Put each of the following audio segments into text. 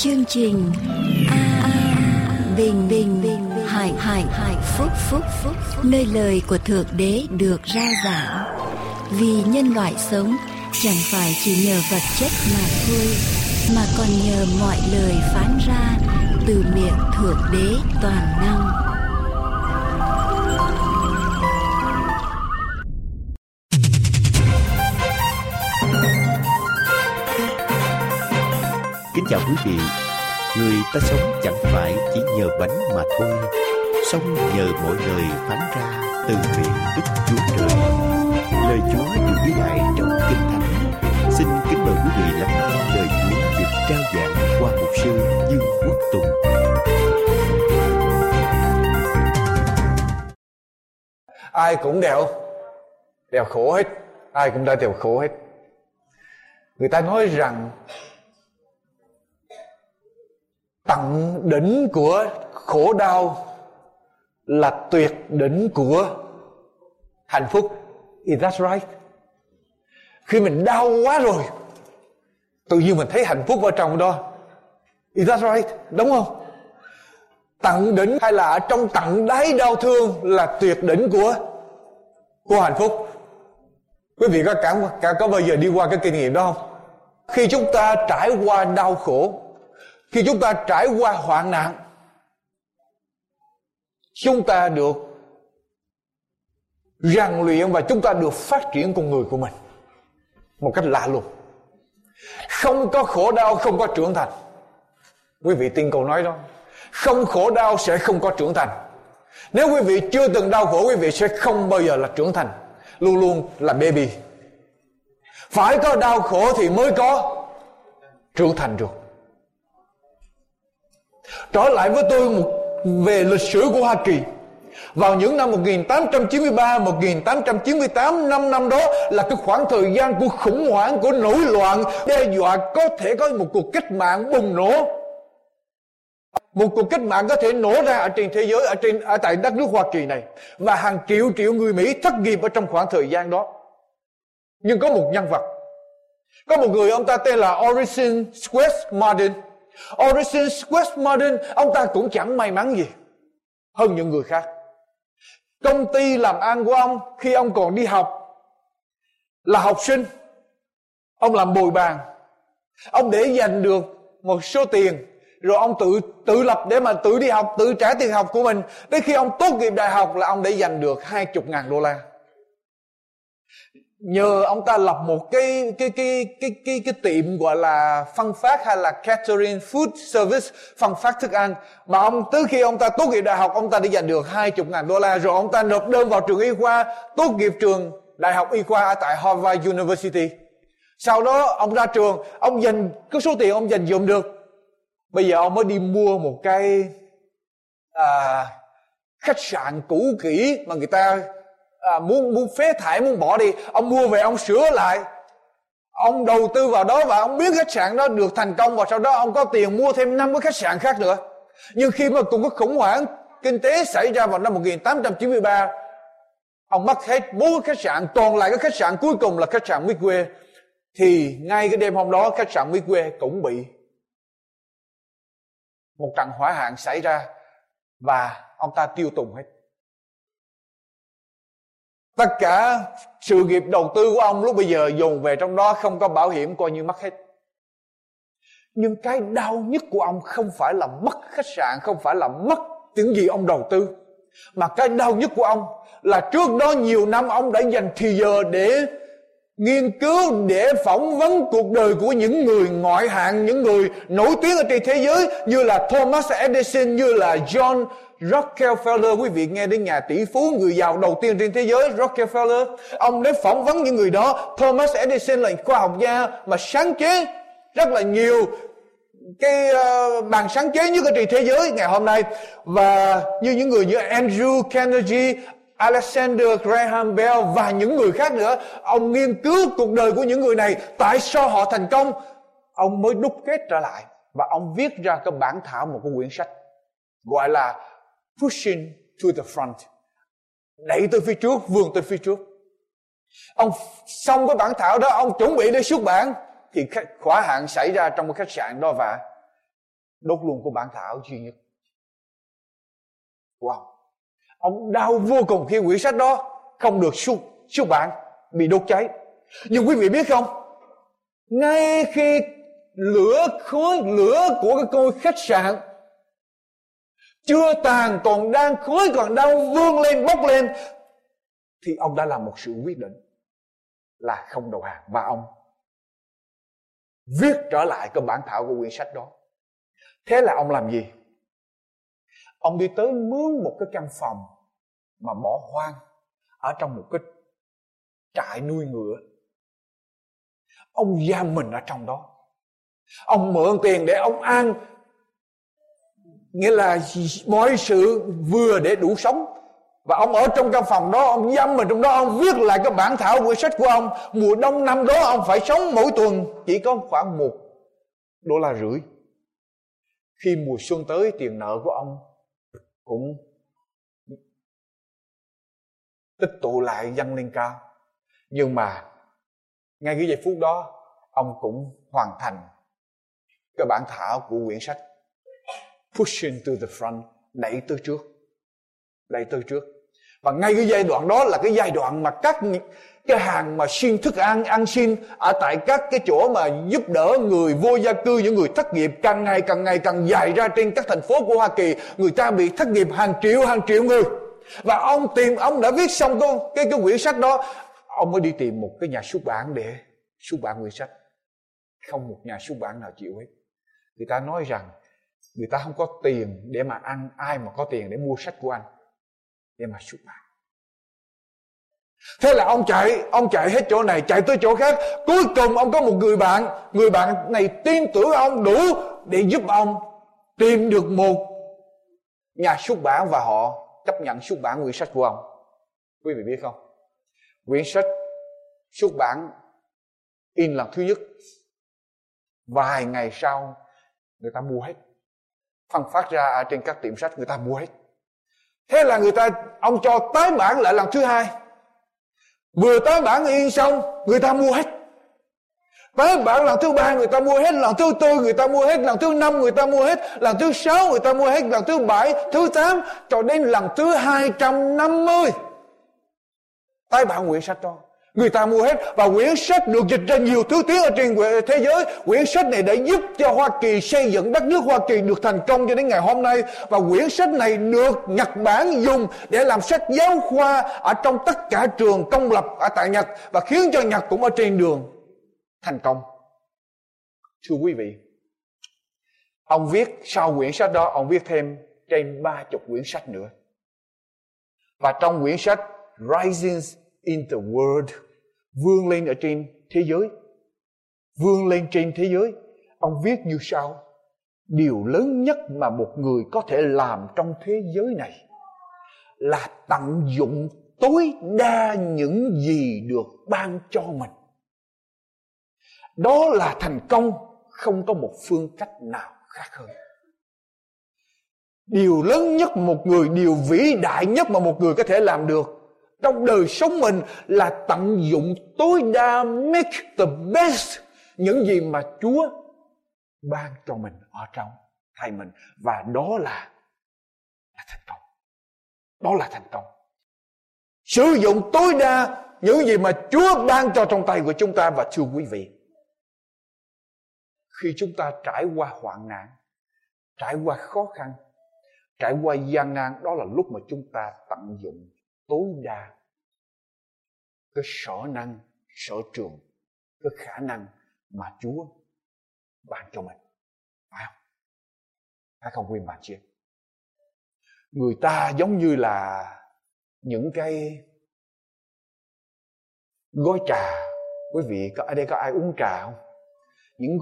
chương trình Bình Bình Hải Phúc, nơi lời của Thượng Đế được rao giảng. Vì nhân loại sống chẳng phải chỉ nhờ vật chất mà thôi, mà còn nhờ mọi lời phán ra từ miệng Thượng Đế toàn năng. Kính chào quý vị. Người ta sống chẳng phải chỉ nhờ bánh mà thôi, sống nhờ mọi lời phán ra từ miệng Đức Chúa Trời. Lời Chúa được ghi lại trong Kinh Thánh. Xin kính mời quý vị lắng nghe lời Chúa được trao giảng qua mục sư Dương Quốc Tùng. Ai cũng đều khổ hết, ai cũng đã đều khổ hết. Người ta nói rằng tận đỉnh của khổ đau là tuyệt đỉnh của hạnh phúc. Is that right? Khi mình đau quá rồi, tự nhiên mình thấy hạnh phúc ở trong đó. Is that right? Đúng không? Tận đỉnh hay là ở trong tận đáy đau thương là tuyệt đỉnh của hạnh phúc. Quý vị có bao giờ đi qua cái kinh nghiệm đó không? Khi chúng ta trải qua đau khổ, khi chúng ta trải qua hoạn nạn, chúng ta được rèn luyện và chúng ta được phát triển con người của mình một cách lạ lùng. Không có khổ đau không có trưởng thành. Quý vị tin câu nói đó. Không khổ đau sẽ không có trưởng thành. Nếu quý vị chưa từng đau khổ, quý vị sẽ không bao giờ là trưởng thành, luôn luôn là baby. Phải có đau khổ thì mới có trưởng thành được. Trở lại với tôi về lịch sử của Hoa Kỳ. Vào những năm 1893, 1898, 5 năm đó là cái khoảng thời gian của khủng hoảng, của nổi loạn, đe dọa có thể có một cuộc cách mạng bùng nổ. Một cuộc cách mạng có thể nổ ra ở trên thế giới, ở tại đất nước Hoa Kỳ này. Và hàng triệu người Mỹ thất nghiệp ở trong khoảng thời gian đó. Nhưng có một nhân vật, có một người, ông ta tên là Orson Welles Martin. Orson Welles Martin, ông ta cũng chẳng may mắn gì hơn những người khác. Công ty làm ăn của ông khi ông còn đi học là học sinh, ông làm bồi bàn. Ông để dành được một số tiền, rồi ông tự lập để mà tự đi học, tự trả tiền học của mình. Đến khi ông tốt nghiệp đại học là ông để dành được $20,000. Nhờ ông ta lập một cái tiệm gọi là phân phát hay là catering food service, phân phát thức ăn, mà tới khi ông ta tốt nghiệp đại học, ông ta để dành được $20,000, rồi ông ta nộp đơn vào trường y khoa, tốt nghiệp trường đại học y khoa ở tại Harvard University. Sau đó ông ra trường, ông dành cái số tiền ông dành dụm được, bây giờ ông mới đi mua một cái khách sạn cũ kỹ mà người ta muốn phế thải, muốn bỏ đi. Ông mua về, ông sửa lại, ông đầu tư vào đó, và ông biết khách sạn đó được thành công, và sau đó ông có tiền mua thêm 5 cái khách sạn khác nữa. Nhưng khi mà cùng có khủng hoảng kinh tế xảy ra vào năm 1893, ông mất hết 4 khách sạn, còn lại cái khách sạn cuối cùng là khách sạn Midway. Thì ngay cái đêm hôm đó, khách sạn Midway cũng bị một trận hỏa hoạn xảy ra, và ông ta tiêu tùng hết. Tất cả sự nghiệp đầu tư của ông lúc bây giờ dồn về trong đó, không có bảo hiểm, coi như mất hết. Nhưng cái đau nhất của ông không phải là mất khách sạn, không phải là mất những gì ông đầu tư, mà cái đau nhất của ông là trước đó nhiều năm ông đã dành thì giờ để nghiên cứu, để phỏng vấn cuộc đời của những người ngoại hạng, những người nổi tiếng ở trên thế giới, như là Thomas Edison, như là John Rockefeller. Quý vị nghe đến nhà tỷ phú, người giàu đầu tiên trên thế giới Rockefeller. Ông đến phỏng vấn những người đó. Thomas Edison là khoa học gia mà sáng chế rất là nhiều cái bằng sáng chế nhất ở trên thế giới ngày hôm nay. Và như những người như Andrew Carnegie, Alexander Graham Bell và những người khác nữa, ông nghiên cứu cuộc đời của những người này, tại sao họ thành công. Ông mới đúc kết trở lại và ông viết ra cái bản thảo một cái quyển sách gọi là Pushing to the Front, đẩy tới phía trước, vươn tới phía trước. Ông xong cái bản thảo đó, ông chuẩn bị để xuất bản, thì hỏa hoạn xảy ra trong cái khách sạn đó, và đốt luôn của bản thảo duy nhất. Wow. Ông đau vô cùng khi quyển sách đó không được xuất bản, bị đốt cháy. Nhưng quý vị biết không, ngay khi lửa của cái ngôi khách sạn chưa tàn, còn đang khói còn đang vươn lên, bốc lên, thì ông đã làm một sự quyết định là không đầu hàng. Và ông viết trở lại cái bản thảo của quyển sách đó. Thế là ông làm gì? Ông đi tới mướn một cái căn phòng mà bỏ hoang ở trong một cái trại nuôi ngựa. Ông giam mình ở trong đó. Ông mượn tiền để ông ăn, nghĩa là mọi sự vừa để đủ sống. Và ông ở trong căn phòng đó, ông giam mình trong đó, ông viết lại cái bản thảo quyển sách của ông. Mùa đông năm đó ông phải sống mỗi tuần chỉ có khoảng $1.50. Khi mùa xuân tới, tiền nợ của ông cũng tích tụ lại dâng lên cao. Nhưng mà ngay cái giây phút đó, ông cũng hoàn thành cái bản thảo của quyển sách. Pushing to the front, đẩy tới trước. Và ngay cái giai đoạn đó là cái giai đoạn mà các cái hàng mà xin thức ăn xin ở tại các cái chỗ mà giúp đỡ người vô gia cư, những người thất nghiệp càng ngày càng dài ra trên các thành phố của Hoa Kỳ. Người ta bị thất nghiệp hàng triệu người. Và ông đã viết xong cái quyển sách đó, ông mới đi tìm một cái nhà xuất bản để xuất bản quyển sách. Không một nhà xuất bản nào chịu hết. Người ta nói rằng người ta không có tiền để mà ăn, ai mà có tiền để mua sách của anh để mà xuất bản. Thế là ông chạy hết chỗ này, chạy tới chỗ khác. Cuối cùng ông có một người bạn này tin tưởng ông đủ để giúp ông tìm được một nhà xuất bản, và họ chấp nhận xuất bản quyển sách của ông. Quý vị biết không, quyển sách xuất bản in lần thứ nhất, vài ngày sau người ta mua hết, phân phát ra ở trên các tiệm sách, người ta mua hết. Thế là ông cho tái bản lại lần thứ hai. Vừa tái bản in xong, người ta mua hết. Tái bản lần thứ ba người ta mua hết, lần thứ tư người ta mua hết, lần thứ năm người ta mua hết, lần thứ sáu người ta mua hết, lần thứ bảy, thứ 8, cho đến lần thứ 250 tái bản quyển sách đó. Người ta mua hết, và quyển sách được dịch ra nhiều thứ tiếng ở trên thế giới. Quyển sách này đã giúp cho Hoa Kỳ xây dựng đất nước Hoa Kỳ được thành công cho đến ngày hôm nay. Và quyển sách này được Nhật Bản dùng để làm sách giáo khoa ở trong tất cả trường công lập ở tại Nhật, và khiến cho Nhật cũng ở trên đường thành công. Thưa quý vị, ông viết sau quyển sách đó, ông viết thêm trên 30 quyển sách nữa. Và trong quyển sách Rising in the World, vươn lên ở trên thế giới, vươn lên trên thế giới, ông viết như sau: điều lớn nhất mà một người có thể làm trong thế giới này là tận dụng tối đa những gì được ban cho mình. Đó là thành công, không có một phương cách nào khác hơn. Điều lớn nhất một người, điều vĩ đại nhất mà một người có thể làm được trong đời sống mình là tận dụng tối đa, make the best, những gì mà Chúa ban cho mình ở trong thay mình. Và đó là thành công. Đó là thành công. Sử dụng tối đa những gì mà Chúa ban cho trong tay của chúng ta. Và thưa quý vị, khi chúng ta trải qua hoạn nạn, trải qua khó khăn, trải qua gian nan, đó là lúc mà chúng ta tận dụng tối đa cái sở năng, sở trường, cái khả năng mà Chúa ban cho mình. Phải không? Phải không quý bạn chị? Người ta giống như là những cái gói trà. Quý vị, ở đây có ai uống trà không? Những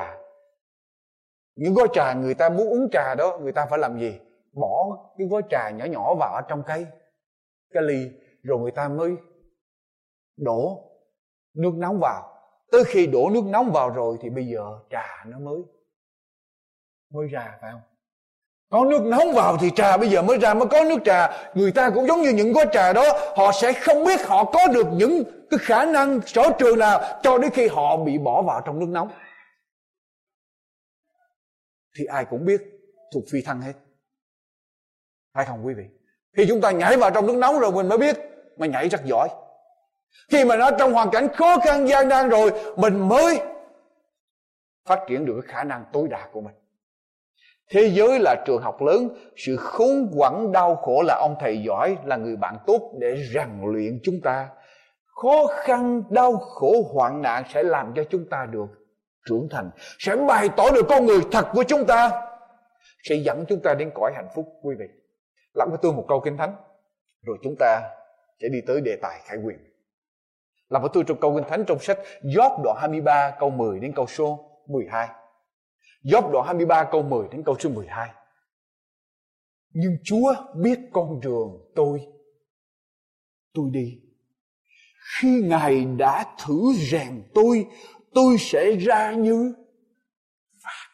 gói trà người ta muốn uống trà đó, người ta phải làm gì? Bỏ cái gói trà nhỏ nhỏ vào ở trong cái ly, rồi người ta mới đổ nước nóng vào. Tới khi đổ nước nóng vào rồi thì bây giờ trà nó mới ra, phải không? Có nước nóng vào thì trà bây giờ mới ra, mới có nước trà. Người ta cũng giống như những gói trà đó, họ sẽ không biết họ có được những cái khả năng sở trường nào cho đến khi họ bị bỏ vào trong nước nóng. thì ai cũng biết thuộc phi thăng hết. Phải không quý vị? Khi chúng ta nhảy vào trong nước nóng rồi mình mới biết mình nhảy rất giỏi. Khi mà nó trong hoàn cảnh khó khăn gian nan rồi mình mới phát triển được cái khả năng tối đa của mình. Thế giới là trường học lớn, sự khốn quẫn đau khổ là ông thầy giỏi, là người bạn tốt để rèn luyện chúng ta. Khó khăn, đau khổ, hoạn nạn sẽ làm cho chúng ta được trưởng thành, sẽ bày tỏ được con người thật của chúng ta, sẽ dẫn chúng ta đến cõi hạnh phúc quý vị. Lắng với tôi một câu Kinh Thánh, rồi chúng ta sẽ đi tới đề tài khải quyền. Làm với tôi trong câu Kinh Thánh trong sách Gióp đoạn 23 câu 10 đến câu số 12. Gióp đoạn 23 câu 10 đến câu số 12. Nhưng Chúa biết con đường tôi đi. Khi Ngài đã thử rèn tôi sẽ ra như vàng.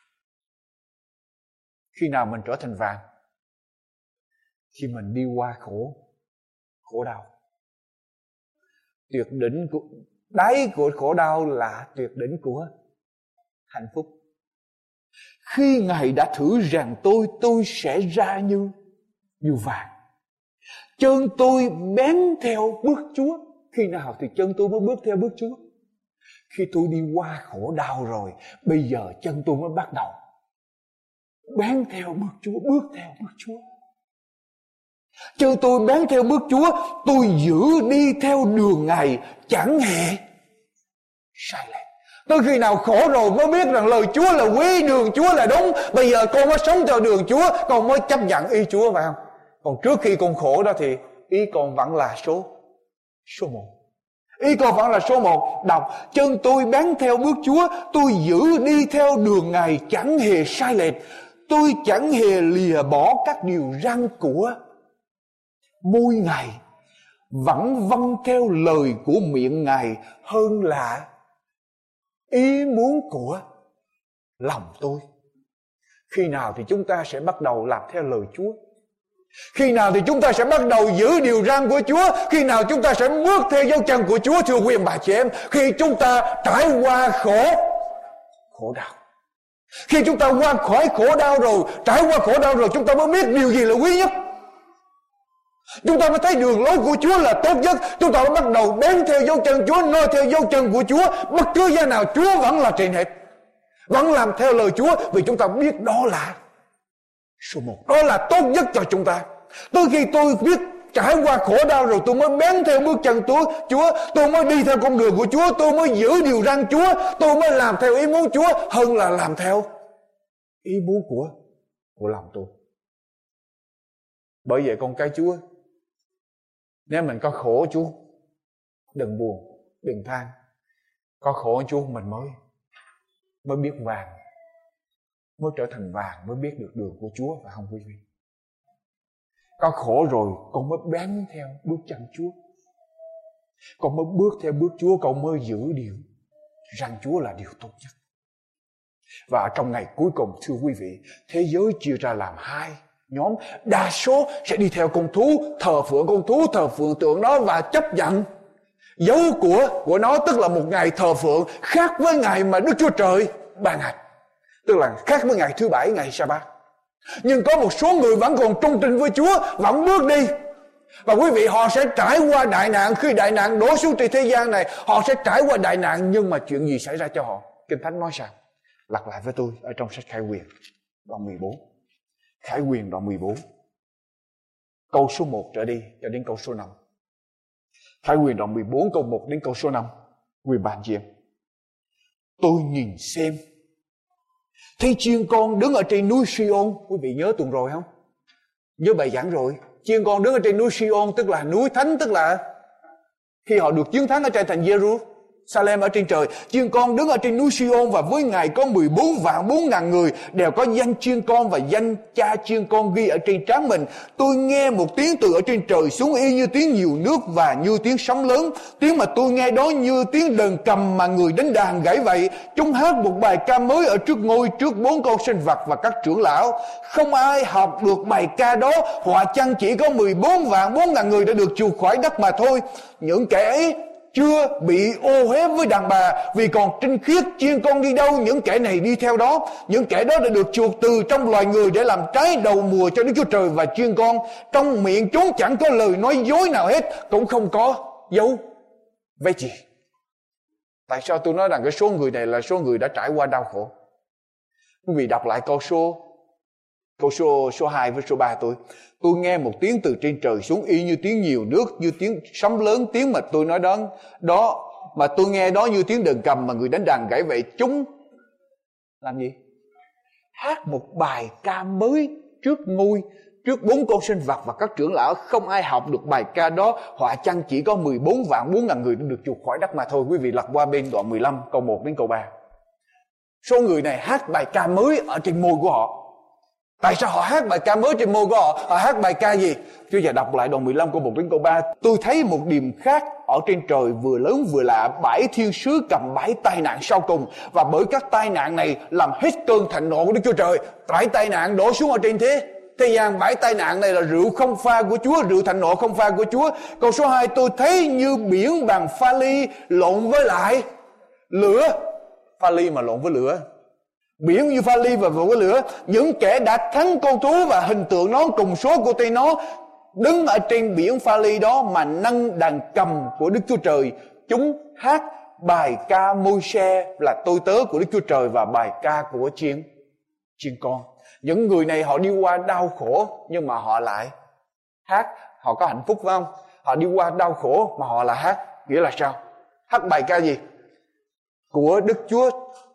Khi nào mình trở thành vàng? Khi mình đi qua khổ đau. Tuyệt đỉnh của đáy của khổ đau là tuyệt đỉnh của hạnh phúc. Khi Ngài đã thử rèn tôi sẽ ra như vàng. Chân tôi bén theo bước Chúa. Khi nào thì chân tôi mới bước theo bước Chúa? Khi tôi đi qua khổ đau rồi, bây giờ chân tôi mới bắt đầu bén theo bước Chúa, bước theo bước Chúa. Chân tôi bén theo bước Chúa, tôi giữ đi theo đường Ngài, chẳng hề sai lệch. Tới khi nào khổ rồi mới biết rằng lời Chúa là quý, đường Chúa là đúng. Bây giờ con mới sống theo đường Chúa, con mới chấp nhận ý Chúa, phải không? Còn trước khi con khổ đó thì ý con vẫn là số 1. Ý con vẫn là số 1. Đọc: chân tôi bén theo bước Chúa, tôi giữ đi theo đường Ngài, chẳng hề sai lệch. Tôi chẳng hề lìa bỏ các điều răn của môi Ngài, vẫn vâng theo lời của miệng Ngài hơn là ý muốn của lòng tôi. Khi nào thì chúng ta sẽ bắt đầu làm theo lời Chúa? Khi nào thì chúng ta sẽ bắt đầu giữ điều răn của Chúa? Khi nào chúng ta sẽ bước theo dấu chân của Chúa, thưa quý ông bà chị em? Khi chúng ta trải qua khổ đau. Khi chúng ta qua khỏi khổ đau rồi, trải qua khổ đau rồi, chúng ta mới biết điều gì là quý nhất. Chúng ta mới thấy đường lối của Chúa là tốt nhất. Chúng ta mới bắt đầu bén theo dấu chân Chúa, noi theo dấu chân của Chúa. Bất cứ giá nào Chúa vẫn là trên hết, vẫn làm theo lời Chúa, vì chúng ta biết đó là số 1, đó là tốt nhất cho chúng ta. Tới khi tôi biết trải qua khổ đau rồi, tôi mới bén theo bước chân Chúa, tôi mới đi theo con đường của Chúa, tôi mới giữ điều răn Chúa, tôi mới làm theo ý muốn Chúa hơn là làm theo ý muốn của lòng tôi. Bởi vậy con cái Chúa, nếu mình có khổ Chúa, đừng buồn, đừng than. Có khổ Chúa mình mới biết vàng, mới trở thành vàng, mới biết được đường của Chúa, phải không quý vị? Có khổ rồi con mới bám theo bước chân Chúa, con mới bước theo bước Chúa, con mới giữ điều rằng Chúa là điều tốt nhất. Và trong ngày cuối cùng, thưa quý vị, thế giới chia ra làm hai nhóm. Đa số sẽ đi theo con thú, thờ phượng con thú, thờ phượng tượng nó và chấp nhận dấu của nó, tức là một ngày thờ phượng khác với ngày mà Đức Chúa Trời ban hành, tức là khác với ngày thứ Bảy, ngày Sa-bát. Nhưng có một số người vẫn còn trung tín với Chúa, vẫn bước đi. Và quý vị, họ sẽ trải qua đại nạn. Khi đại nạn đổ xuống trên thế gian này, họ sẽ trải qua đại nạn. Nhưng mà chuyện gì xảy ra cho họ? Kinh Thánh nói sao? Lật lại với tôi ở trong sách Khải Huyền đoạn 14. Khải Huyền đoạn 14, câu số 1 trở đi cho đến câu số 5. Khải Huyền đoạn 14 câu 1 đến câu số 5. Quý bạn chị em, tôi nhìn xem thấy chiên con đứng ở trên núi Siôn. Quý vị nhớ tuần rồi không? Nhớ bài giảng rồi. Chiên con đứng ở trên núi Siôn, tức là núi thánh, tức là khi họ được chiến thắng ở trên thành Jerusalem ở trên trời. Chiên con đứng ở trên núi Siôn, và với Ngài có 14,400,000 người đều có danh chiên con và danh cha chiên con ghi ở trên trán mình. Tôi nghe một tiếng từ ở trên trời xuống, y như tiếng nhiều nước và như tiếng sóng lớn. Tiếng mà tôi nghe đó như tiếng đờn cầm mà người đánh đàn gảy vậy. Chúng hát một bài ca mới ở trước ngôi, trước 4 con sinh vật và các trưởng lão. Không ai học được bài ca đó, họa chăng chỉ có 14,400,000 người đã được chuộc khỏi đất mà thôi. Những kẻ ấy chưa bị ô uế với đàn bà, vì còn trinh khiết. Chiên con đi đâu, những kẻ này đi theo đó. Những kẻ đó đã được chuộc từ trong loài người để làm trái đầu mùa cho Đức Chúa Trời và chiên con. Trong miệng chúng chẳng có lời nói dối nào hết, cũng không có dấu vết gì. Tại sao tôi nói rằng cái số người này là số người đã trải qua đau khổ? Quý vị đọc lại câu số 2 với số 3 tôi nghe một tiếng từ trên trời xuống, y như tiếng nhiều nước, như tiếng sấm lớn. Tiếng mà tôi nói đó mà tôi nghe đó như tiếng đờn cầm mà người đánh đàn gảy. Vậy chúng làm gì? Hát một bài ca mới trước ngôi, trước 4 con sinh vật và các trưởng lão. Không ai học được bài ca đó, họa chăng chỉ có 14 vạn 4.000 người được chuộc khỏi đất mà thôi. Quý vị lật qua bên đoạn 15 câu 1 đến câu 3. Số người này hát bài ca mới ở trên môi của họ. Tại sao họ hát bài ca mới trên môi của họ? Họ hát bài ca gì? Chúa giờ đọc lại đoạn 15 câu 1 đến câu 3. Tôi thấy một điềm khác ở trên trời, vừa lớn vừa lạ. 7 thiên sứ cầm 7 tai nạn sau cùng, và bởi các tai nạn này làm hết cơn thịnh nộ của Đức Chúa Trời. 7 tai nạn đổ xuống ở trên thế gian. 7 tai nạn này là rượu không pha của Chúa, rượu thịnh nộ không pha của Chúa. Câu số 2, tôi thấy như biển bằng pha ly lộn với lại lửa. Pha ly mà lộn với lửa. Biển như pha ly và với lửa. Những kẻ đã thắng con thú và hình tượng nó cùng số của tay nó đứng ở trên biển pha ly đó mà nâng đàn cầm của Đức Chúa Trời. Chúng hát bài ca Môi-se là tôi tớ của Đức Chúa Trời, và bài ca của chiên con. Những người này họ đi qua đau khổ nhưng mà họ lại hát. Họ có hạnh phúc phải không? Họ đi qua đau khổ mà họ lại hát. Nghĩa là sao? Hát bài ca gì? Của Đức Chúa,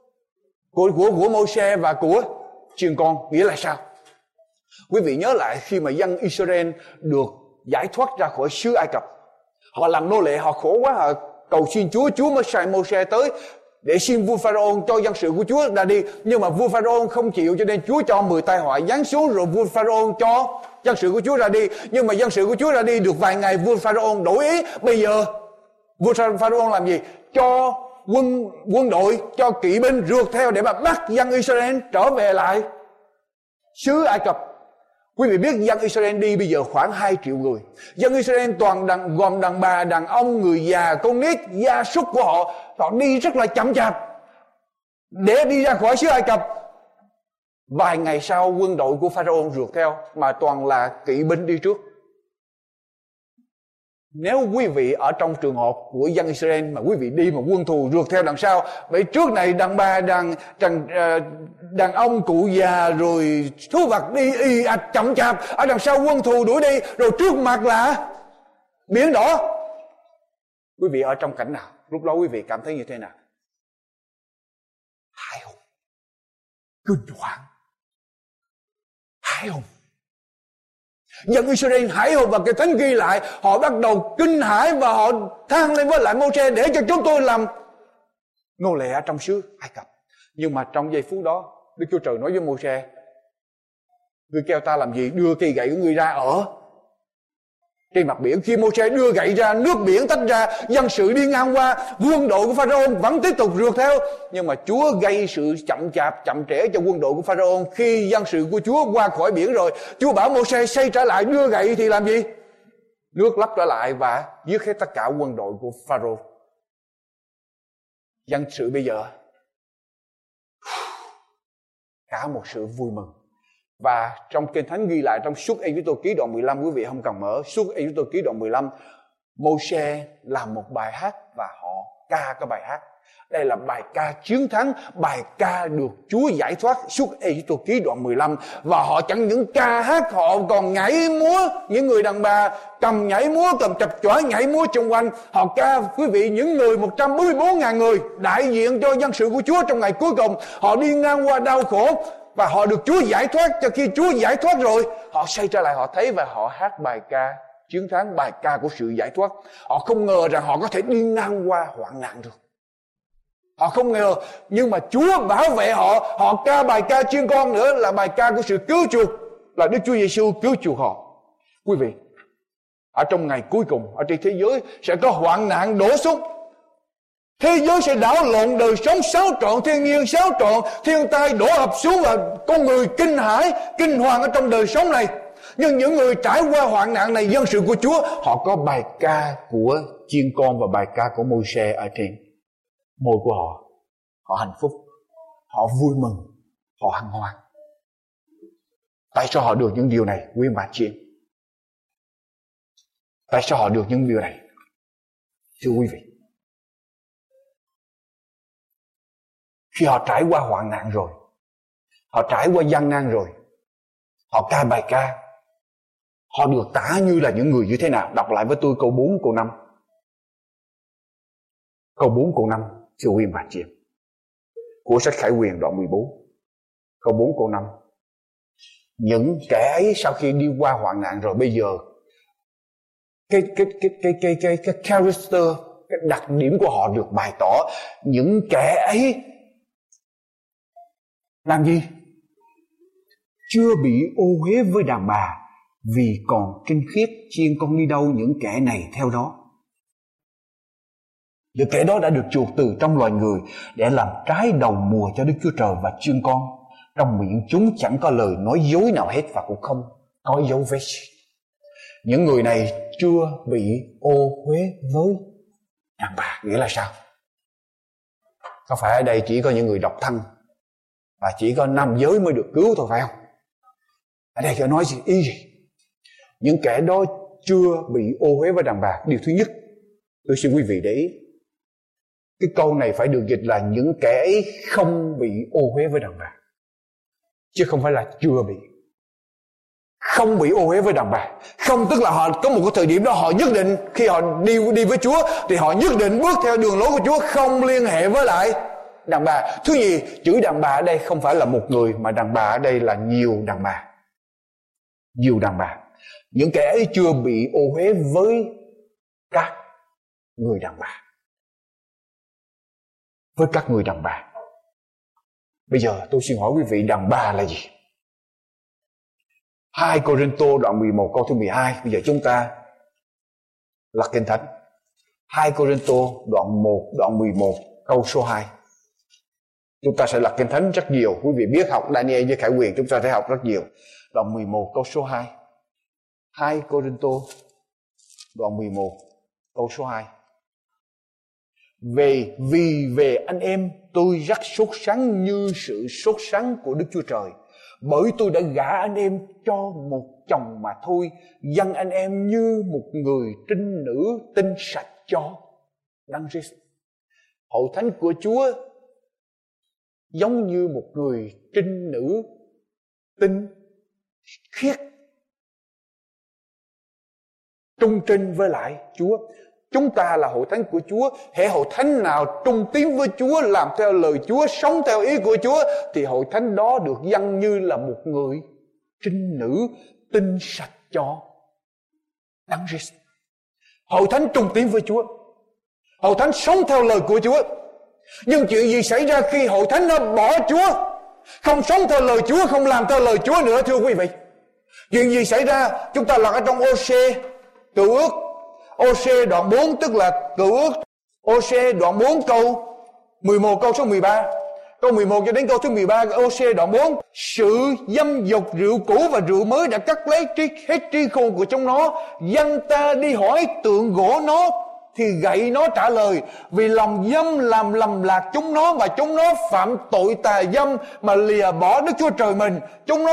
của Môi-se và của chiên con. Nghĩa là sao? Quý vị nhớ lại khi mà dân Israel được giải thoát ra khỏi xứ Ai Cập, họ làm nô lệ, họ khổ quá, họ cầu xin Chúa. Chúa mới sai Môi-se tới để xin vua Pharaoh cho dân sự của Chúa ra đi. Nhưng mà vua Pharaoh không chịu, cho nên Chúa cho 10 tai họa giáng xuống, rồi vua Pharaoh cho dân sự của Chúa ra đi. Nhưng mà dân sự của Chúa ra đi được vài ngày, vua Pharaoh đổi ý. Bây giờ vua Pharaoh làm gì? Cho quân đội, cho kỵ binh rượt theo để mà bắt dân Israel trở về lại xứ Ai Cập. Quý vị biết dân Israel đi bây giờ khoảng 2 triệu người. Dân Israel toàn gồm đàn bà, đàn ông, người già, con nít, gia súc của họ. Họ đi rất là chậm chạp để đi ra khỏi xứ Ai Cập. Vài ngày sau quân đội của Pharaoh rượt theo, mà toàn là kỵ binh đi trước. Nếu quý vị ở trong trường hợp của dân Israel mà quý vị đi mà quân thù rượt theo đằng sau, vậy trước này đàn bà, đàn ông, cụ già rồi thú vật đi ì ạch chậm chạp, ở đằng sau quân thù đuổi đi, rồi trước mặt là biển đỏ. Quý vị ở trong cảnh nào? Lúc đó quý vị cảm thấy như thế nào? Hãi hùng, kinh hoàng, hãi hùng. Dân Israel hãi hùng, và cái thánh ghi lại họ bắt đầu kinh hãi và họ than lên với lại Môi-se: để cho chúng tôi làm nô lệ ở trong xứ Ai Cập. Nhưng mà trong giây phút đó, Đức Chúa Trời nói với Môi-se: ngươi kêu ta làm gì? Đưa cây gậy của ngươi ra ở trên mặt biển. Khi Môi-se đưa gậy ra, nước biển tách ra, dân sự đi ngang qua, quân đội của Pharaoh vẫn tiếp tục rượt theo. Nhưng mà Chúa gây sự chậm chạp, chậm trễ cho quân đội của Pharaoh. Khi dân sự của Chúa qua khỏi biển rồi, Chúa bảo Môi-se xoay trở lại đưa gậy thì làm gì? Nước lấp trở lại và giết hết tất cả quân đội của Pharaoh. Dân sự bây giờ cả một sự vui mừng. Và trong Kinh Thánh ghi lại trong Xuất Ê-díptô ký đoạn 15, quý vị không cần mở, Xuất Ê-díptô ký đoạn 15, Môi-se làm một bài hát và họ ca cái bài hát. Đây là bài ca chiến thắng, bài ca được Chúa giải thoát. Xuất Ê-díptô ký đoạn 15. Và họ chẳng những ca hát, họ còn nhảy múa. Những người đàn bà cầm nhảy múa, cầm chập chỏi nhảy múa xung quanh. Họ ca, quý vị, những người 144.000 người đại diện cho dân sự của Chúa trong ngày cuối cùng. Họ đi ngang qua đau khổ và họ được Chúa giải thoát. Cho khi Chúa giải thoát rồi, họ xoay trở lại, họ thấy và họ hát bài ca chiến thắng, bài ca của sự giải thoát. Họ không ngờ rằng họ có thể đi ngang qua hoạn nạn được. Họ không ngờ, nhưng mà Chúa bảo vệ họ. Họ ca bài ca chiên con nữa, là bài ca của sự cứu chuộc, là Đức Chúa Giêsu cứu chuộc họ. Quý vị, ở trong ngày cuối cùng, ở trên thế giới sẽ có hoạn nạn đổ xuống. Thế giới sẽ đảo lộn, đời sống xáo trộn, thiên nhiên xáo trộn, thiên tai đổ ập xuống và con người kinh hãi, kinh hoàng ở trong đời sống này. Nhưng những người trải qua hoạn nạn này, dân sự của Chúa, họ có bài ca của chiên con và bài ca của Môi-se ở trên môi của họ. Họ hạnh phúc, họ vui mừng, họ hân hoan. Tại sao họ được những điều này, quý bạn chị em? Tại sao họ được những điều này? Thưa quý vị, khi họ trải qua hoạn nạn rồi, họ trải qua gian nan rồi, họ ca bài ca, họ được tả như là những người như thế nào? Đọc lại với tôi câu 4, câu 5. Câu 4, câu 5, thưa quý bạn chị em, của sách Khải Huyền đoạn 14. Câu 4, câu 5. Những kẻ ấy sau khi đi qua hoạn nạn rồi, bây giờ cái character, cái đặc điểm của họ được bày tỏ. Những kẻ ấy làm gì? Chưa bị ô uế với đàn bà, vì còn trinh khiết, chiên con đi đâu những kẻ này theo đó. Những kẻ đó đã được chuộc từ trong loài người để làm trái đầu mùa cho Đức Chúa Trời và chiên con. Trong miệng chúng chẳng có lời nói dối nào hết và cũng không có dấu vết. Những người này chưa bị ô uế với đàn bà. Nghĩa là sao? Có phải ở đây chỉ có những người độc thân và chỉ có nam giới mới được cứu thôi phải không? Ở đây có nói gì, ý gì? Những kẻ đó chưa bị ô uế với đàn bà. Điều thứ nhất, tôi xin quý vị để ý, cái câu này phải được dịch là những kẻ ấy không bị ô uế với đàn bà, chứ không phải là chưa bị. Không bị ô uế với đàn bà. Không tức là họ có một cái thời điểm đó họ nhất định, khi họ đi với Chúa thì họ nhất định bước theo đường lối của Chúa, không liên hệ với lại đàn bà. Thứ gì, chữ đàn bà ở đây không phải là một người, mà đàn bà ở đây là nhiều đàn bà. Nhiều đàn bà. Những kẻ ấy chưa bị ô uế với các người đàn bà. Với các người đàn bà. Bây giờ tôi xin hỏi quý vị, đàn bà là gì? 2 Cô-rinh-tô đoạn 11 câu thứ 12. Bây giờ chúng ta lật Kinh Thánh. 2 Cô-rinh-tô đoạn 11 câu số 2. Chúng ta sẽ lật Kinh Thánh rất nhiều. Quý vị biết học Daniel với Khải Huyền, chúng ta sẽ học rất nhiều. Đoạn 11 câu số 2. 2 Cô-rinh-tô đoạn 11 câu số 2. Vì về anh em tôi rất sốt sắng như sự sốt sắng của Đức Chúa Trời, bởi tôi đã gả anh em cho một chồng mà thôi, dâng anh em như một người trinh nữ tinh sạch cho Đấng Christ. Hội thánh của Chúa giống như một người trinh nữ tinh khiết, trung trinh với lại Chúa. Chúng ta là hội thánh của Chúa. Hễ hội thánh nào trung tín với Chúa, làm theo lời Chúa, sống theo ý của Chúa, thì hội thánh đó được dâng như là một người trinh nữ tinh sạch cho Đấng Christ. Hội thánh trung tín với Chúa, hội thánh sống theo lời của Chúa. Nhưng chuyện gì xảy ra khi hội thánh nó bỏ Chúa, không sống theo lời Chúa, không làm theo lời Chúa nữa, thưa quý vị? Chuyện gì xảy ra? Chúng ta lật ở trong Ô-sê, Cựu Ước, Ô-sê đoạn 4, tức là Cựu Ước, Ô-sê đoạn 4 câu 11 câu số 13. Câu 11 cho đến câu thứ 13, Ô-sê đoạn 4. Sự dâm dục rượu cũ và rượu mới đã cắt lấy hết trí khôn của chúng nó. Dân ta đi hỏi tượng gỗ nó, thì gậy nó trả lời. Vì lòng dâm làm lầm lạc chúng nó, và chúng nó phạm tội tà dâm mà lìa bỏ Đức Chúa Trời mình. Chúng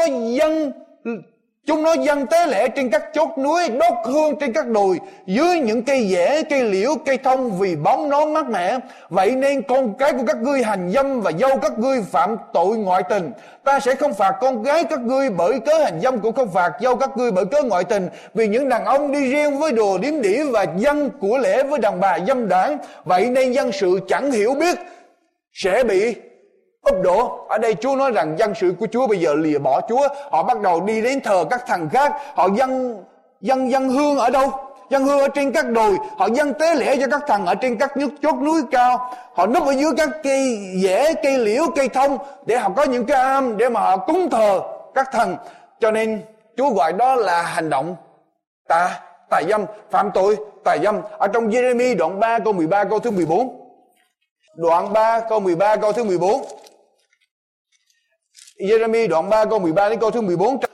nó dâng tế lễ trên các chốt núi, đốt hương trên các đồi, dưới những cây dẻ, cây liễu, cây thông, vì bóng nó mát mẻ. Vậy nên con cái của các ngươi hành dâm và dâu các ngươi phạm tội ngoại tình. Ta sẽ không phạt con gái các ngươi bởi cớ hành dâm, cũng không phạt dâu các ngươi bởi cớ ngoại tình. Vì những đàn ông đi riêng với đồ điếm đỉ và dâng của lễ với đàn bà dâm đảng. Vậy nên dân sự chẳng hiểu biết sẽ bị úp đổ. Ở đây Chúa nói rằng dân sự của Chúa bây giờ lìa bỏ Chúa. Họ bắt đầu đi đến thờ các thần khác. Họ dâng hương ở đâu? Dâng hương ở trên các đồi. Họ dâng tế lễ cho các thần ở trên các chót núi cao. Họ núp ở dưới các cây dẻ, cây liễu, cây thông, để họ có những cái am để mà họ cúng thờ các thần. Cho nên Chúa gọi đó là hành động tà dâm, phạm tội tà dâm. Ở trong Giê-rê-mi đoạn 3 câu 13 câu thứ 14. Đoạn 3 câu 13 câu thứ 14. Giê-rê-mi đoạn 3 câu 13 đến câu thứ 14.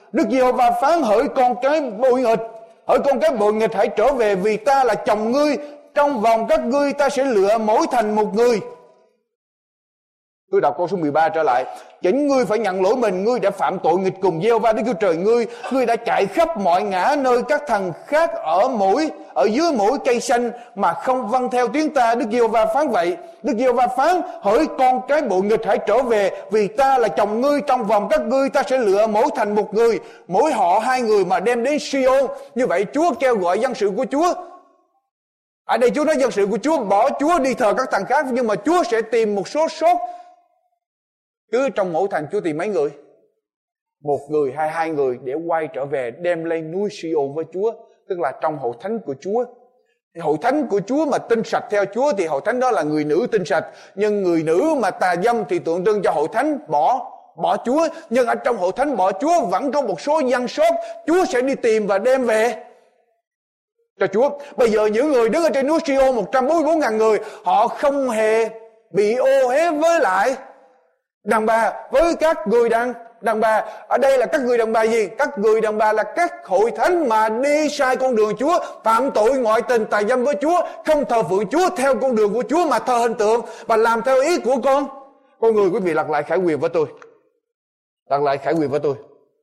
Đức Giê-hô-va phán: hỡi con cái bội nghịch, hỡi con cái bội nghịch, hãy trở về, vì ta là chồng ngươi, trong vòng các ngươi ta sẽ lựa mỗi thành một người. Tôi đọc câu số 13 trở lại. Chính ngươi phải nhận lỗi mình, ngươi đã phạm tội nghịch cùng Giê-hô-va Đức Chúa Trời ngươi đã chạy khắp mọi ngã nơi các thần khác ở dưới mỗi cây xanh mà không vâng theo tiếng ta. Đức Giê-hô-va phán vậy. Đức Giê-hô-va phán: hỡi con cái bội nghịch, hãy trở về, vì ta là chồng ngươi, trong vòng các ngươi ta sẽ lựa mỗi thành một người, mỗi họ 2 người mà đem đến Si-ôn. Như vậy Chúa kêu gọi dân sự của Chúa. Ở đây Chúa nói dân sự của Chúa bỏ Chúa đi thờ các thần khác, nhưng mà Chúa sẽ tìm một số sót. Cứ trong mỗi thành Chúa tìm mấy người? 1 người hay 2 người để quay trở về, đem lên núi Si-ôn với Chúa, tức là trong hội thánh của Chúa. Hội thánh của Chúa mà tinh sạch theo Chúa thì hội thánh đó là người nữ tinh sạch, nhưng người nữ mà tà dâm thì tượng trưng cho hội thánh bỏ Chúa. Nhưng ở trong hội thánh bỏ Chúa vẫn có một số dân sót, Chúa sẽ đi tìm và đem về cho Chúa. Bây giờ những người đứng ở trên núi Si-ôn 144.000 người, họ không hề bị ô uế với lại đàn bà, với các người đàn bà. Ở đây là các người đàn bà gì? Các người đàn bà là các hội thánh mà đi sai con đường Chúa, phạm tội ngoại tình tà dâm với Chúa, không thờ phượng Chúa theo con đường của Chúa mà thờ hình tượng và làm theo ý của con người. Quý vị lật lại Khải Huyền với tôi. Lật lại Khải Huyền với tôi.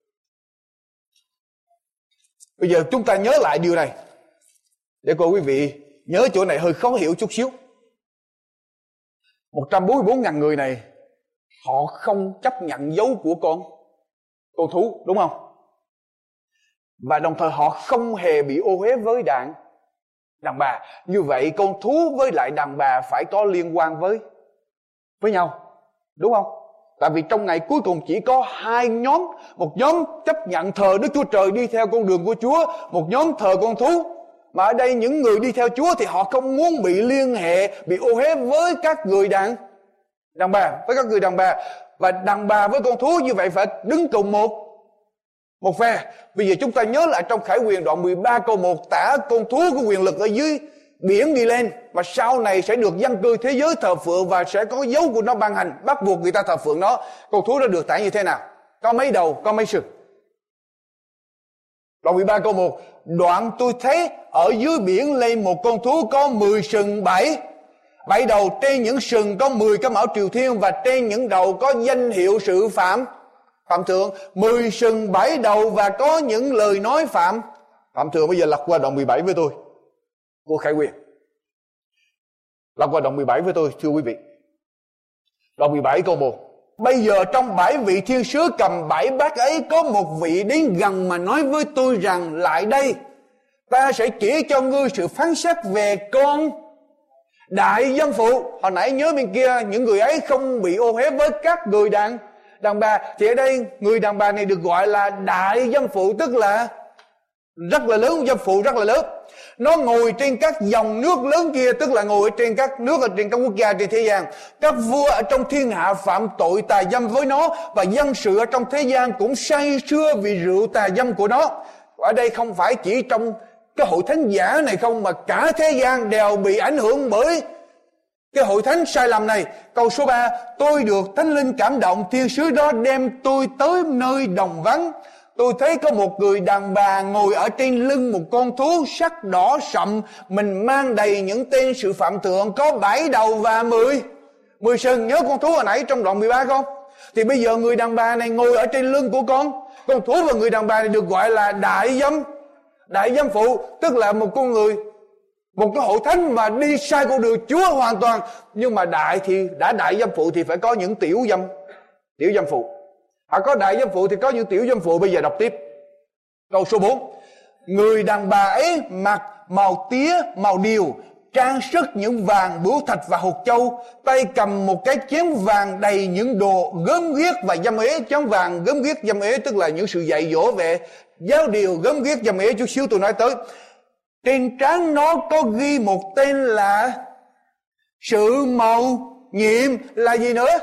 Bây giờ chúng ta nhớ lại điều này để cô quý vị nhớ chỗ này hơi khó hiểu chút xíu. 144.000 người này, họ không chấp nhận dấu của con thú, đúng không? Và đồng thời họ không hề bị ô uế với đàn bà. Như vậy con thú với lại đàn bà phải có liên quan với nhau, đúng không? Tại vì trong ngày cuối cùng chỉ có 2 nhóm. Một nhóm chấp nhận thờ Đức Chúa Trời, đi theo con đường của Chúa. Một nhóm thờ con thú. Mà ở đây những người đi theo Chúa thì họ không muốn bị liên hệ, bị ô uế với các người đàn bà, với các người đàn bà. Và đàn bà với con thú như vậy phải đứng cùng một phe. Bây giờ chúng ta nhớ lại trong Khải Huyền đoạn 13 câu 1 tả con thú có quyền lực ở dưới biển đi lên, và sau này sẽ được dân cư thế giới thờ phượng và sẽ có dấu của nó ban hành, bắt buộc người ta thờ phượng nó. Con thú đó được tả như thế nào? Có mấy đầu, có mấy sừng? Đoạn 13 câu 1: đoạn tôi thấy ở dưới biển lên một con thú có 10 sừng 7 đầu, trên những sừng có 10 cái mão triều thiên, và trên những đầu có danh hiệu sự phạm thượng. 10 sừng 7 đầu và có những lời nói phạm thượng. Bây giờ lật qua đoạn 17 với tôi của Khải Huyền. Lật qua đoạn 17 với tôi thưa quý vị. Đoạn 17 câu 1: bây giờ trong 7 vị thiên sứ cầm 7 bát ấy, có một vị đến gần mà nói với tôi rằng: lại đây, ta sẽ chỉ cho ngươi sự phán xét về con đại dâm phụ. Hồi nãy nhớ bên kia những người ấy không bị ô uế với các người đàn bà, thì ở đây người đàn bà này được gọi là đại dâm phụ, tức là rất là lớn, dâm phụ rất là lớn. Nó ngồi trên các dòng nước lớn kia, tức là ngồi trên các nước ở trên các quốc gia trên thế gian. Các vua ở trong thiên hạ phạm tội tà dâm với nó, và dân sự ở trong thế gian cũng say sưa vì rượu tà dâm của nó. Ở đây không phải chỉ trong cái hội thánh giả này không, mà cả thế gian đều bị ảnh hưởng bởi cái hội thánh sai lầm này. Câu số 3: tôi được Thánh Linh cảm động, thiên sứ đó đem tôi tới nơi đồng vắng. Tôi thấy có một người đàn bà ngồi ở trên lưng một con thú sắc đỏ sậm, mình mang đầy những tên sự phạm thượng, có 7 đầu và 10 sừng. Nhớ con thú hồi nãy trong đoạn 13 không? Thì bây giờ người đàn bà này ngồi ở trên lưng của con thú, và người đàn bà này được gọi là đại dâm phụ, tức là một con người, một cái hội thánh mà đi sai con đường Chúa hoàn toàn. Nhưng mà đại dâm phụ thì phải có những tiểu dâm phụ. Có đại dâm phụ thì có những tiểu dâm phụ. Bây giờ đọc tiếp câu số 4: người đàn bà ấy mặc màu tía, màu điều, trang sức những vàng, bửu thạch và hột châu, tay cầm một cái chén vàng đầy những đồ gớm ghiếc và dâm ế. Chén vàng gớm ghiếc dâm ế tức là những sự dạy dỗ về giáo điều gớm ghiếc dâm ế, chút xíu tôi nói tới. Trên trán nó có ghi một tên là sự mầu nhiệm. Là gì nữa?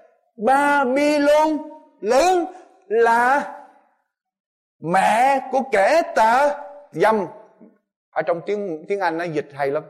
Babylon lớn, là mẹ của kẻ tà dâm. Ở trong tiếng Anh nó dịch hay lắm.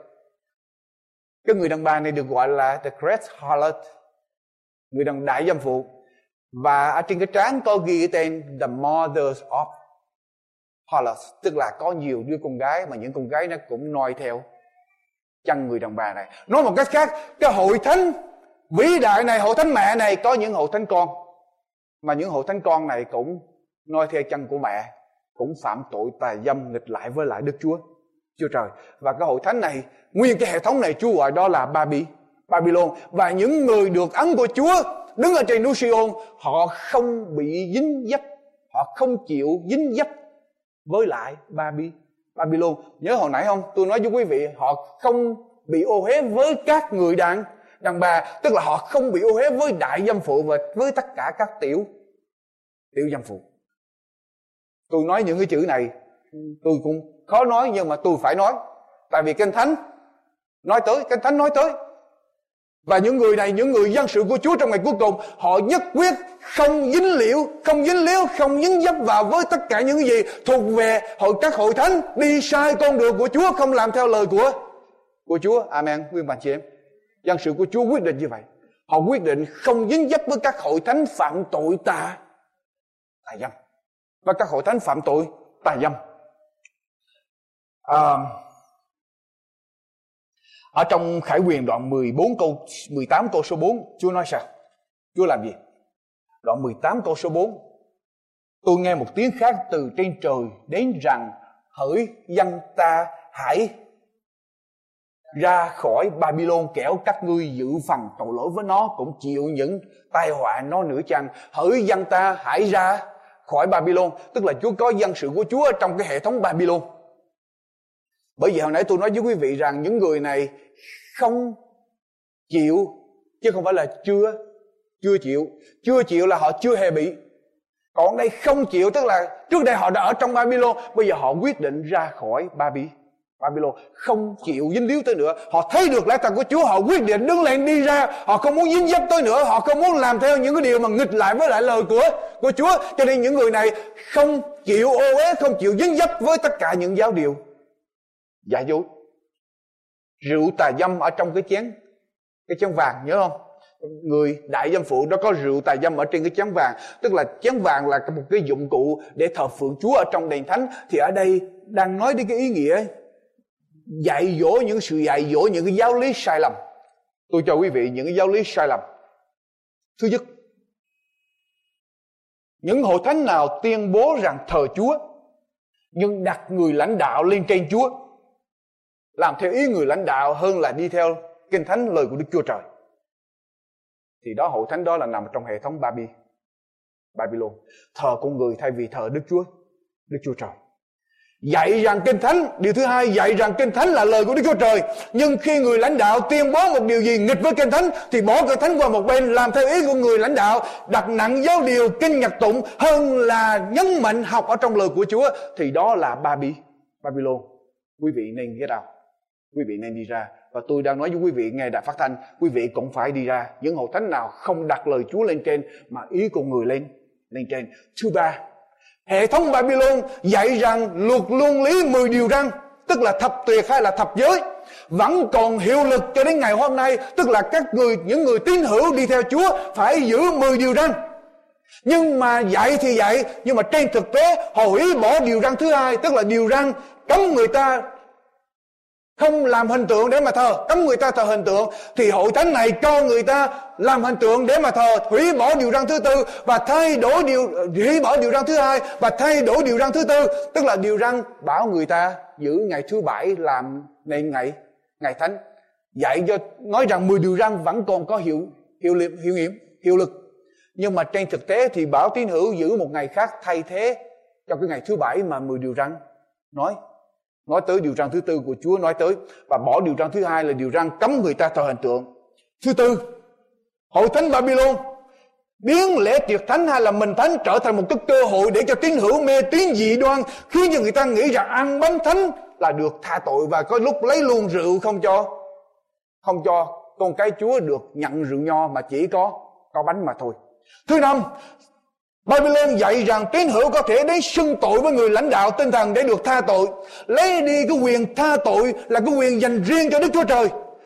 Cái người đàn bà này được gọi là the great harlot, người đàn đại dâm phụ. Và ở trên cái trán có ghi cái tên The Mothers of Harlots, tức là có nhiều đứa con gái mà những con gái nó cũng noi theo chân người đàn bà này. Nói một cách khác, cái hội thánh vĩ đại này, hội thánh mẹ này có những hội thánh con, mà những hội thánh con này cũng noi theo chân của mẹ, cũng phạm tội tà dâm nghịch lại với lại Đức Chúa Trời. Và cái hội thánh này, nguyên cái hệ thống này Chúa gọi đó là Babylon. Và những người được ấn của Chúa đứng ở trên núi Sion, họ không bị dính dấp, họ không chịu dính dấp với lại Babylon. Nhớ hồi nãy không, tôi nói với quý vị, họ không bị ô uế với các người đàn bà, tức là họ không bị ô uế với đại dâm phụ và với tất cả các tiểu dâm phụ. Tôi nói những cái chữ này tôi cũng khó nói, nhưng mà tôi phải nói, tại vì Kinh Thánh nói tới. Và những người này, những người dân sự của Chúa trong ngày cuối cùng, họ nhất quyết không dính liễu, không dính dấp vào với tất cả những cái gì thuộc về các hội thánh, đi sai con đường của Chúa, không làm theo lời của Chúa. Amen, quý bạn chị em. Dân sự của Chúa quyết định như vậy. Họ quyết định không dính dấp với các hội thánh phạm tội tà dâm. Và các hội thánh phạm tội tà dâm. Ở trong Khải Huyền đoạn 18 câu số 4, Chúa nói sao? Chúa làm gì? Đoạn 18 câu số 4. Tôi nghe một tiếng khác từ trên trời đến rằng: hỡi dân ta, hãy ra khỏi Babylon, kẻo các ngươi dự phần tội lỗi với nó, cũng chịu những tai họa nó nữa chăng? Hỡi dân ta, hãy ra khỏi Babylon, tức là Chúa có dân sự của Chúa ở trong cái hệ thống Babylon. Bởi vì hồi nãy tôi nói với quý vị rằng những người này không chịu, chứ không phải là chưa chịu là họ chưa hề bị. Còn đây không chịu, tức là trước đây họ đã ở trong Babylon, bây giờ họ quyết định ra khỏi Babylon, không chịu dính líu tới nữa. Họ thấy được lẽ thật của Chúa, họ quyết định đứng lên đi ra, họ không muốn dính dấp tới nữa, họ không muốn làm theo những cái điều mà nghịch lại với lại lời của Chúa. Cho nên những người này không chịu ô uế, không chịu dính dấp với tất cả những giáo điều giả dối. Rượu tà dâm ở trong cái chén vàng, nhớ không? Người đại dâm phụ đó có rượu tà dâm ở trên cái chén vàng, tức là chén vàng là một cái dụng cụ để thờ phượng Chúa ở trong đền thánh. Thì ở đây đang nói đến cái ý nghĩa dạy dỗ, những cái giáo lý sai lầm. Tôi cho quý vị những cái giáo lý sai lầm. Thứ nhất, những hội thánh nào tuyên bố rằng thờ Chúa nhưng đặt người lãnh đạo lên trên Chúa, làm theo ý người lãnh đạo hơn là đi theo Kinh Thánh, lời của Đức Chúa Trời, thì đó hội thánh đó là nằm trong hệ thống Babylon, thờ con người thay vì thờ Đức Chúa Trời. Dạy rằng Kinh Thánh, điều thứ hai, dạy rằng Kinh Thánh là lời của Đức Chúa Trời, nhưng khi người lãnh đạo tuyên bố một điều gì nghịch với Kinh Thánh thì bỏ Kinh Thánh qua một bên, làm theo ý của người lãnh đạo, đặt nặng giáo điều kinh nhạc tụng hơn là nhấn mạnh học ở trong lời của Chúa, thì đó là Babylon. Quý vị nên get out, quý vị nên đi ra. Và tôi đang nói với quý vị nghe Đài Phát Thanh, quý vị cũng phải đi ra. Những hội thánh nào không đặt lời Chúa lên trên mà ý con người lên trên. Thứ ba, hệ thống Babylon dạy rằng luật luân lý 10 điều răn, tức là thập tuyệt hay là thập giới, vẫn còn hiệu lực cho đến ngày hôm nay. Tức là những người tín hữu đi theo Chúa phải giữ 10 điều răn. Nhưng mà dạy thì dạy, nhưng mà trên thực tế họ hủy bỏ điều răn thứ hai, tức là điều răn cấm người ta không làm hình tượng để mà thờ, cấm người ta thờ hình tượng. Thì hội thánh này cho người ta làm hình tượng để mà thờ, hủy bỏ điều răn thứ tư và hủy bỏ điều răn thứ hai và thay đổi điều răn thứ tư, tức là điều răn bảo người ta giữ ngày thứ bảy làm nên ngày thánh. Dạy cho nói rằng 10 điều răn vẫn còn có hiệu lực. Nhưng mà trên thực tế thì bảo tín hữu giữ một ngày khác thay thế cho cái ngày thứ bảy mà 10 điều răn nói tới. Điều răn thứ tư của Chúa nói tới, và bỏ điều răn thứ hai là điều răn cấm người ta thờ hình tượng. Thứ tư, hội thánh Babylon biến lễ tiệc thánh hay là mình thánh trở thành một cái cơ hội để cho tín hữu mê tín dị đoan, khiến cho người ta nghĩ rằng ăn bánh thánh là được tha tội, và có lúc lấy luôn rượu không cho con cái Chúa được nhận rượu nho mà chỉ có bánh mà thôi. Thứ năm, Babylon dạy rằng tín hữu có thể đến xưng tội với người lãnh đạo tinh thần để được tha tội, lấy đi cái quyền tha tội là cái quyền dành riêng cho Đức Chúa Trời.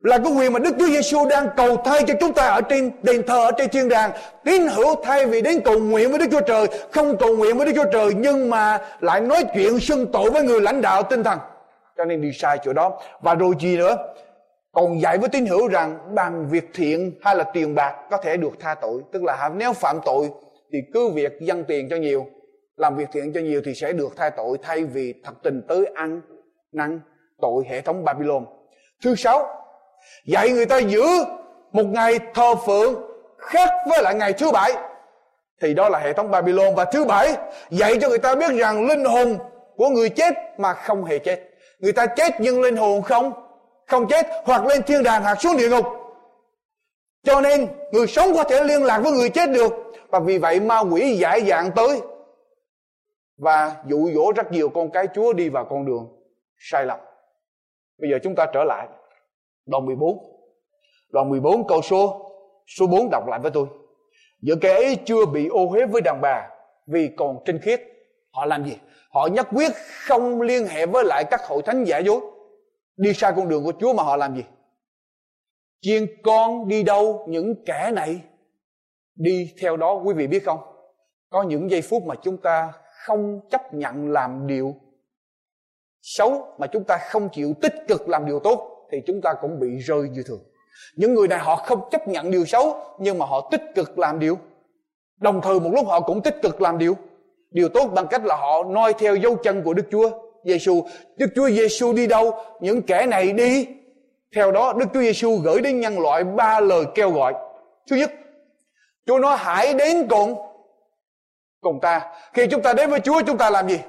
là cái quyền mà Đức Chúa Giêsu đang cầu thay cho chúng ta ở trên đền thờ, ở trên thiên đàng. Tín hữu thay vì đến cầu nguyện với Đức Chúa Trời, không cầu nguyện với Đức Chúa Trời, nhưng mà lại nói chuyện xưng tội với người lãnh đạo tinh thần, cho nên đi sai chỗ đó. Và rồi gì nữa, còn dạy với tín hữu rằng bằng việc thiện hay là tiền bạc có thể được tha tội. Tức là nếu phạm tội thì cứ việc dâng tiền cho nhiều, làm việc thiện cho nhiều thì sẽ được tha tội, thay vì thật tình tới ăn năn tội hệ thống Babylon. Thứ 6, dạy người ta giữ một ngày thờ phượng khác với lại ngày thứ bảy, thì đó là hệ thống Babylon. Và thứ 7, dạy cho người ta biết rằng linh hồn của người chết mà không hề chết. Người ta chết nhưng linh hồn không chết, hoặc lên thiên đàng hoặc xuống địa ngục. Cho nên người sống có thể liên lạc với người chết được. Và vì vậy ma quỷ dại dạn tới và dụ dỗ rất nhiều con cái Chúa đi vào con đường sai lầm. Bây giờ chúng ta trở lại đoạn 14. Đoạn 14 câu số 4 đọc lại với tôi. Giữa kẻ ấy chưa bị ô uế với đàn bà vì còn trinh khiết. Họ làm gì? Họ nhất quyết không liên hệ với lại các hội thánh giả dối, đi sai con đường của Chúa. Mà họ làm gì? Chiên con đi đâu những kẻ này đi theo đó. Quý vị biết không, có những giây phút mà chúng ta không chấp nhận làm điều xấu, mà chúng ta không chịu tích cực làm điều tốt, thì chúng ta cũng bị rơi như thường. Những người này họ không chấp nhận điều xấu, nhưng mà họ tích cực làm điều. Đồng thời một lúc họ cũng tích cực làm điều tốt, bằng cách là họ noi theo dấu chân của Đức Chúa Giêsu. Đức Chúa Giêsu đi đâu, những kẻ này đi theo đó. Đức Chúa Giêsu gửi đến nhân loại 3 lời kêu gọi. Thứ nhất, Chúa nói hãy đến cùng ta. Khi chúng ta đến với Chúa, chúng ta làm gì?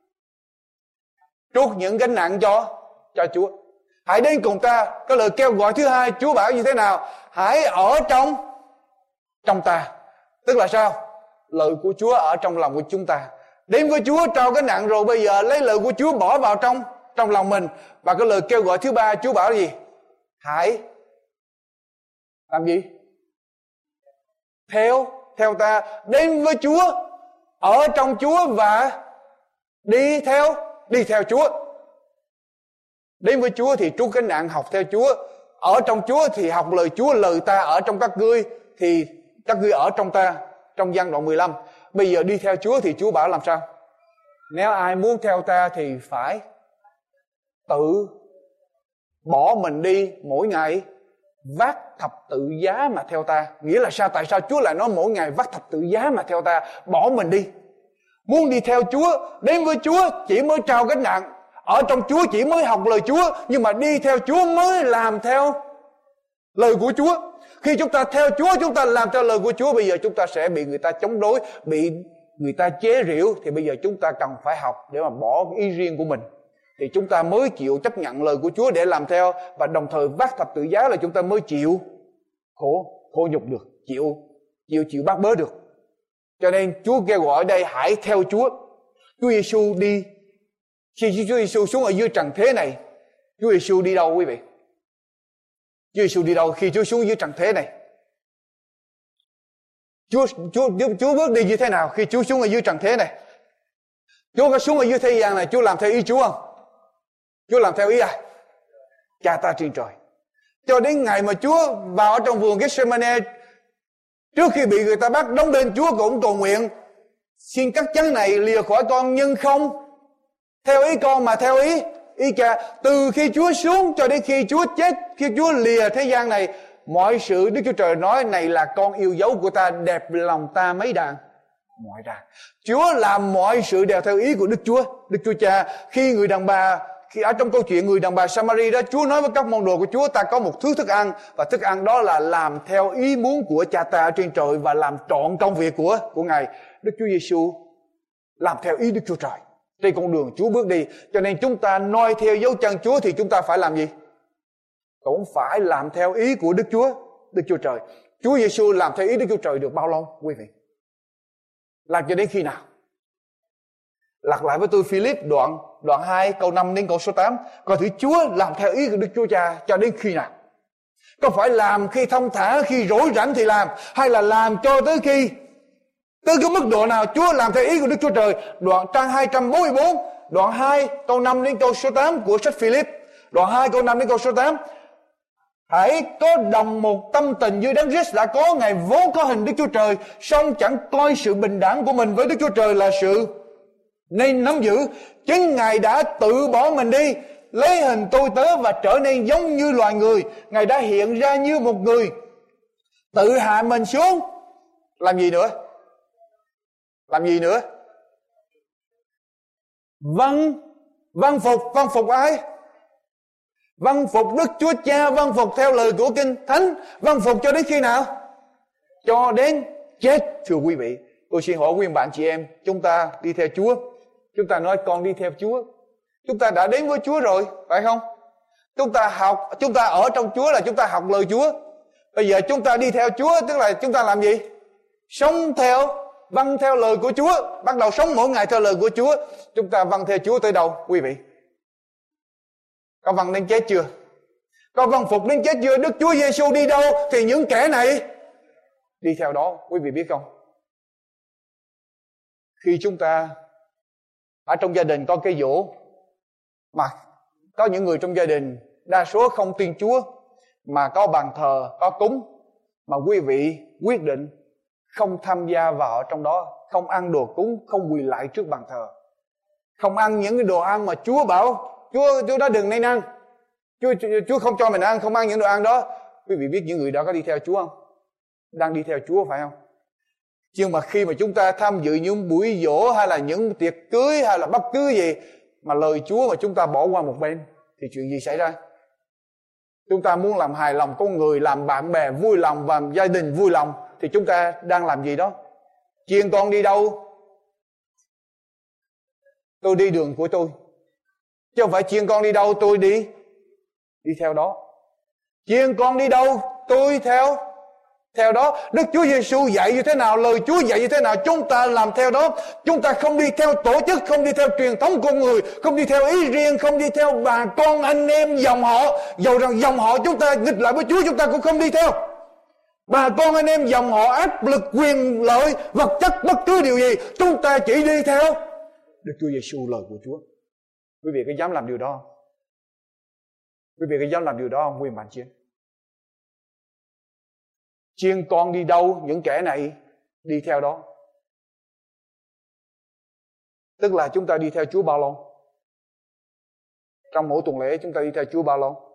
Trút những gánh nặng cho Chúa. Hãy đến cùng ta. Cái lời kêu gọi thứ hai, Chúa bảo như thế nào? Hãy ở trong ta. Tức là sao? Lời của Chúa ở trong lòng của chúng ta. Đến với Chúa trao gánh nặng rồi, bây giờ lấy lời của Chúa bỏ vào trong lòng mình. Và cái lời kêu gọi thứ ba, Chúa bảo gì? Hãy làm gì? Theo ta. Đến với Chúa, ở trong Chúa và đi theo Chúa. Đến với Chúa thì trút gánh nặng học theo Chúa. Ở trong Chúa thì học lời Chúa. Lời ta ở trong các ngươi thì các ngươi ở trong ta. Trong Giăng đoạn 15. Bây giờ đi theo Chúa thì Chúa bảo làm sao? Nếu ai muốn theo ta thì phải tự bỏ mình đi mỗi ngày, vác thập tự giá mà theo ta. Nghĩa là sao? Tại sao Chúa lại nói mỗi ngày vác thập tự giá mà theo ta? Bỏ mình đi. Muốn đi theo Chúa, đến với Chúa chỉ mới trao gánh nặng, ở trong Chúa chỉ mới học lời Chúa, nhưng mà đi theo Chúa mới làm theo lời của Chúa. Khi chúng ta theo Chúa, chúng ta làm theo lời của Chúa, bây giờ chúng ta sẽ bị người ta chống đối, bị người ta chế giễu. Thì bây giờ chúng ta cần phải học để mà bỏ ý riêng của mình, thì chúng ta mới chịu chấp nhận lời của Chúa để làm theo. Và đồng thời vác thập tự giá là chúng ta mới chịu khổ nhục được, chịu bắt bớ được. Cho nên Chúa kêu gọi ở đây hãy theo Chúa. Chúa Giêsu đi, khi Chúa Giêsu xuống ở dưới trần thế này, Chúa Giêsu đi đâu quý vị? Chúa Giêsu đi đâu khi Chúa xuống dưới trần thế này? Chúa bước đi như thế nào khi Chúa xuống ở dưới trần thế này? Chúa có xuống ở dưới thế gian này Chúa làm theo ý Chúa không? Chúa làm theo ý ai? Cha ta trên trời. Cho đến ngày mà Chúa vào ở trong vườn Gethsemane, trước khi bị người ta bắt đóng đinh, Chúa cũng cầu nguyện xin các chấn này lìa khỏi con, nhưng không theo ý con mà theo ý Cha. Từ khi Chúa xuống cho đến khi Chúa chết, khi Chúa lìa thế gian này, mọi sự Đức Chúa Trời nói này là con yêu dấu của ta, đẹp lòng ta mấy đàn mọi đàn. Chúa làm mọi sự đều theo ý của Đức Chúa Cha. Khi người đàn bà, khi ở trong câu chuyện người đàn bà Samari đó, Chúa nói với các môn đồ của Chúa, ta có một thứ thức ăn, và thức ăn đó là làm theo ý muốn của Cha ta ở trên trời và làm trọn công việc của Ngài. Đức Chúa Giêsu làm theo ý Đức Chúa Trời trên con đường Chúa bước đi. Cho nên chúng ta noi theo dấu chân Chúa thì chúng ta phải làm gì? Cũng phải làm theo ý của Đức Chúa Trời. Chúa Giêsu làm theo ý Đức Chúa Trời được bao lâu quý vị? Làm cho đến khi nào? Lật lại với tôi Philip đoạn 2 câu 5 đến câu số 8. Coi thử Chúa làm theo ý của Đức Chúa Cha cho đến khi nào? Có phải làm khi thông thả, khi rỗi rảnh thì làm, hay là làm cho tới cái mức độ nào Chúa làm theo ý của Đức Chúa Trời? Đoạn trang 244, đoạn 2 câu 5 đến câu số 8 của sách Philip. Đoạn 2 câu 5 đến câu số 8. Hãy có đồng một tâm tình như Đấng Christ đã có. Ngài vốn có hình Đức Chúa Trời, song chẳng coi sự bình đẳng của mình với Đức Chúa Trời là sự nên nắm giữ. Chính Ngài đã tự bỏ mình đi, lấy hình tôi tớ và trở nên giống như loài người. Ngài đã hiện ra như một người, tự hạ mình xuống. Làm gì nữa? Làm gì nữa? Vâng phục ai? Vâng phục Đức Chúa Cha, vâng phục theo lời của Kinh Thánh. Vâng phục cho đến khi nào? Cho đến chết. Thưa quý vị, tôi xin hỏi quý bạn chị em, chúng ta đi theo Chúa, chúng ta nói con đi theo Chúa, chúng ta đã đến với Chúa rồi, phải không? Chúng ta học, chúng ta ở trong Chúa là chúng ta học lời Chúa. Bây giờ chúng ta đi theo Chúa, tức là chúng ta làm gì? Sống theo, vâng theo lời của Chúa. Bắt đầu sống mỗi ngày theo lời của Chúa. Chúng ta vâng theo Chúa tới đâu quý vị? Có vâng đến chết chưa? Có vâng phục đến chết chưa? Đức Chúa Giêsu đi đâu thì những kẻ này đi theo đó. Quý vị biết không? Khi chúng ta ở trong gia đình có cái giỗ, mà có những người trong gia đình đa số không tin Chúa, mà có bàn thờ, có cúng, mà quý vị quyết định không tham gia vào ở trong đó, không ăn đồ cúng, không quỳ lại trước bàn thờ, không ăn những cái đồ ăn mà Chúa bảo Chúa đã đừng nên ăn, Chúa không cho mình ăn, không ăn những đồ ăn đó. Quý vị biết những người đó có đi theo Chúa không? Đang đi theo Chúa phải không? Nhưng mà khi mà chúng ta tham dự những buổi giỗ hay là những tiệc cưới hay là bất cứ gì mà lời Chúa mà chúng ta bỏ qua một bên thì chuyện gì xảy ra? Chúng ta muốn làm hài lòng con người, làm bạn bè vui lòng và gia đình vui lòng, thì chúng ta đang làm gì đó? Chiên con đi đâu? Tôi đi đường của tôi, chứ không phải chiên con đi đâu tôi đi theo đó. Chiên con đi đâu tôi theo đó. Đức Chúa Giêsu dạy như thế nào, lời Chúa dạy như thế nào, chúng ta làm theo đó. Chúng ta không đi theo tổ chức, không đi theo truyền thống con người, không đi theo ý riêng, không đi theo bà con anh em dòng họ. Dầu rằng dòng họ chúng ta nghịch lại với Chúa, chúng ta cũng không đi theo. Bà con anh em dòng họ áp lực quyền lợi vật chất bất cứ điều gì, chúng ta chỉ đi theo Đức Chúa Giêsu, lời của Chúa. Quý vị có dám làm điều đó không? Quý vị có dám làm điều đó không quý bạn chị? Chiên con đi đâu, những kẻ này đi theo đó. Tức là chúng ta đi theo Chúa bao lâu? Trong mỗi tuần lễ chúng ta đi theo Chúa bao lâu?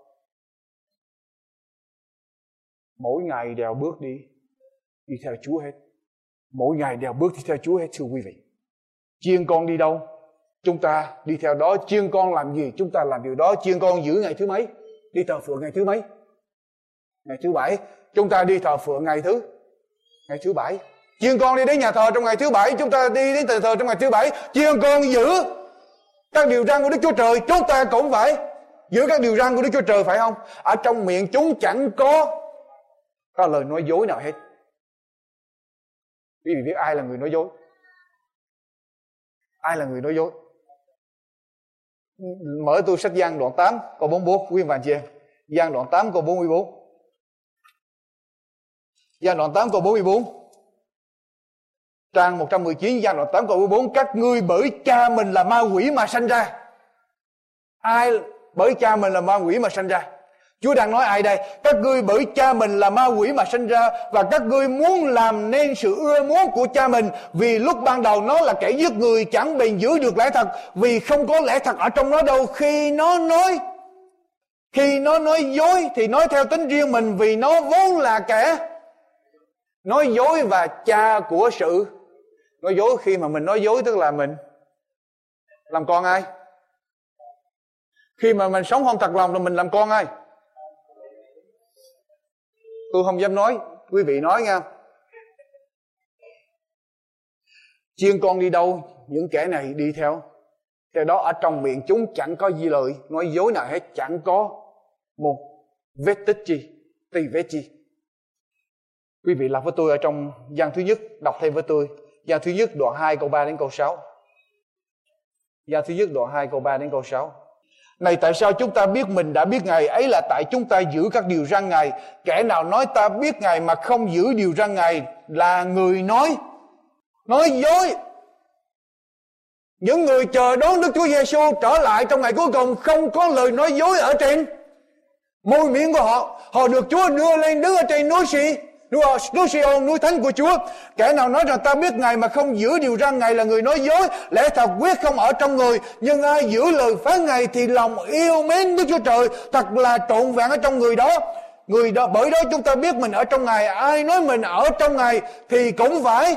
Mỗi ngày đều bước đi theo Chúa hết. Mỗi ngày đều bước đi theo Chúa hết, thưa quý vị. Chiên con đi đâu, chúng ta đi theo đó. Chiên con làm gì, chúng ta làm điều đó. Chiên con giữ ngày thứ mấy? Đi thờ phượng ngày thứ mấy? Ngày thứ bảy. Chúng ta đi thờ phượng ngày thứ bảy. Chiên con đi đến nhà thờ trong ngày thứ bảy, chúng ta đi đến nhà thờ trong ngày thứ bảy. Chiên con giữ các điều răn của Đức Chúa Trời, chúng ta cũng phải giữ các điều răn của Đức Chúa Trời, phải không? Ở trong miệng chúng chẳng có lời nói dối nào hết. Quý vị biết ai là người nói dối? Ai là người nói dối? Mở tôi sách Giăng đoạn 8 câu 44, quý vị chị em. Giăng đoạn 8 câu 44. Giăng đoạn 8 câu 44. Trang 119, Giăng đoạn 8 câu 44. Các ngươi bởi cha mình là ma quỷ mà sanh ra. Ai bởi cha mình là ma quỷ mà sanh ra? Chúa đang nói ai đây? Các ngươi bởi cha mình là ma quỷ mà sanh ra, và các ngươi muốn làm nên sự ưa muốn của cha mình, vì lúc ban đầu nó là kẻ giết người, chẳng bền giữ được lẽ thật, vì không có lẽ thật ở trong nó đâu. Khi nó nói dối thì nói theo tính riêng mình, vì nó vốn là kẻ nói dối và cha của sự nói dối. Khi mà mình nói dối tức là mình làm con ai? Khi mà mình sống không thật lòng thì mình làm con ai? Tôi không dám nói, quý vị nói nha. Chiên con đi đâu, những kẻ này đi theo đó. Ở trong miệng chúng chẳng có gì lời nói dối nào hết, chẳng có một vết tích chi, tì vết chi. Quý vị đọc với tôi ở trong Giăng thứ nhất, đọc thêm với tôi Giăng thứ nhất đoạn 2 câu 3 đến câu 6. Giăng thứ nhất đoạn 2 câu 3 đến câu 6. Này tại sao chúng ta biết mình đã biết Ngài? Ấy là tại chúng ta giữ các điều răn Ngài. Kẻ nào nói ta biết Ngài mà không giữ điều răn Ngài là người nói dối. Những người chờ đón Đức Chúa Giêsu trở lại trong ngày cuối cùng không có lời nói dối ở trên Môi miệng của họ, họ được Chúa đưa lên đứng ở trên núi Sion, núi thánh của Chúa. Kẻ nào nói rằng ta biết Ngài mà không giữ điều răn Ngài là người nói dối, lẽ thật quyết không ở trong người. Nhưng ai giữ lời phán Ngài thì lòng yêu mến Đức Chúa Trời thật là trọn vẹn ở trong người đó. Bởi đó chúng ta biết mình ở trong Ngài. Ai nói mình ở trong Ngài thì cũng phải.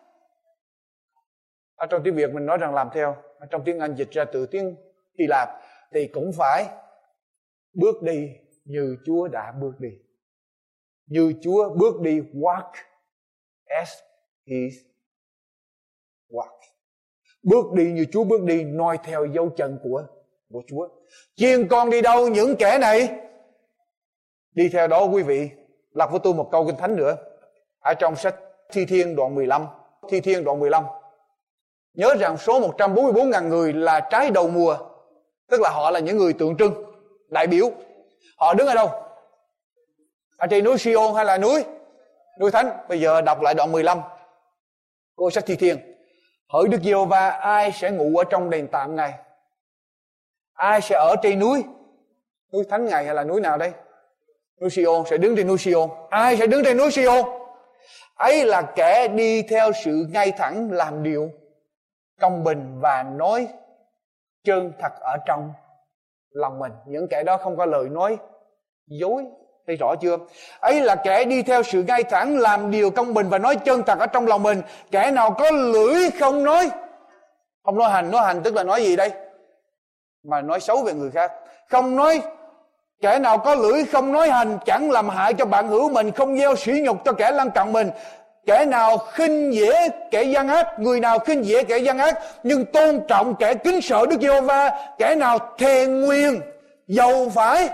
Ở trong tiếng Việt mình nói rằng làm theo, ở trong tiếng Anh dịch ra từ tiếng Hy Lạp thì cũng phải bước đi như Chúa đã bước đi. Như Chúa bước đi, walk as He walked. Bước đi như Chúa bước đi, noi theo dấu chân của Chúa. Chiên con đi đâu những kẻ này đi theo đó. Quý vị lặp với tôi một câu Kinh Thánh nữa. Ở trong sách Thi Thiên đoạn 15. Thi Thiên đoạn 15. Nhớ rằng số 144.000 người là trái đầu mùa. Tức là họ là những người tượng trưng, đại biểu. Họ đứng ở đâu? Ở trên núi Sion hay là núi Thánh? Bây giờ đọc lại đoạn 15 của sách Thi Thiên. Hỡi Đức Giê-hô-va, ai sẽ ngủ ở trong đền tạm Ngài? Ai sẽ ở trên núi Thánh Ngài hay là núi nào đây? Núi Sion, sẽ đứng trên núi Sion. Ai sẽ đứng trên núi Sion? Ấy là kẻ đi theo sự ngay thẳng, làm điều công bình và nói chân thật ở trong lòng mình. Những kẻ đó không có lời nói dối. Thấy rõ chưa? Ấy là kẻ đi theo sự ngay thẳng, làm điều công bình và nói chân thật ở trong lòng mình. Kẻ nào có lưỡi không nói hành. Nói hành tức là nói gì đây? Mà nói xấu về người khác. Không nói. Kẻ nào có lưỡi không nói hành, chẳng làm hại cho bạn hữu mình, không gieo sỉ nhục cho kẻ lân cận mình. Kẻ nào khinh dễ kẻ gian ác, người nào khinh dễ kẻ gian ác, nhưng tôn trọng kẻ kính sợ Đức Giê-hô-va. Kẻ nào thề nguyền dầu phải.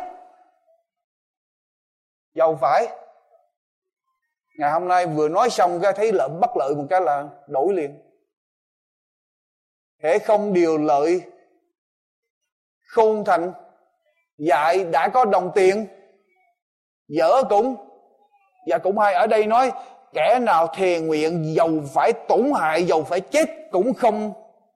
Ngày hôm nay vừa nói xong ra thấy lợi bất lợi một cái là đổi liền. Hễ không điều lợi khôn thành dạy đã có đồng tiền, dở cũng hay. Ở đây nói kẻ nào thề nguyện dầu phải tổn hại, dầu phải chết cũng không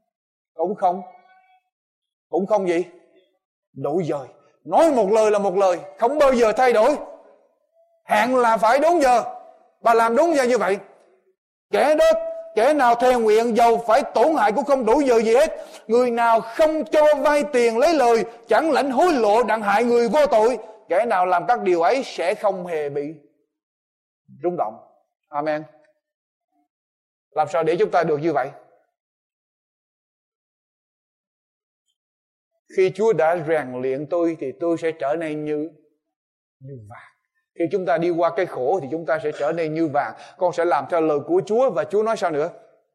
gì đổi dời. Nói một lời là một lời, không bao giờ thay đổi. Hẹn là phải đúng giờ, bà làm đúng giờ như vậy. Kẻ nào thề nguyện dầu phải tổn hại cũng không đổi dời gì hết. Người nào không cho vay tiền lấy lời, chẳng lãnh hối lộ đặng hại người vô tội. Kẻ nào làm các điều ấy sẽ không hề bị rung động. Amen. Làm sao để chúng ta được như vậy? Khi Chúa đã rèn luyện tôi thì tôi sẽ trở nên như vàng. Khi chúng ta đi qua cái khổ thì chúng ta sẽ trở nên như vàng. Con sẽ làm theo lời của Chúa. Và Chúa nói sao nữa?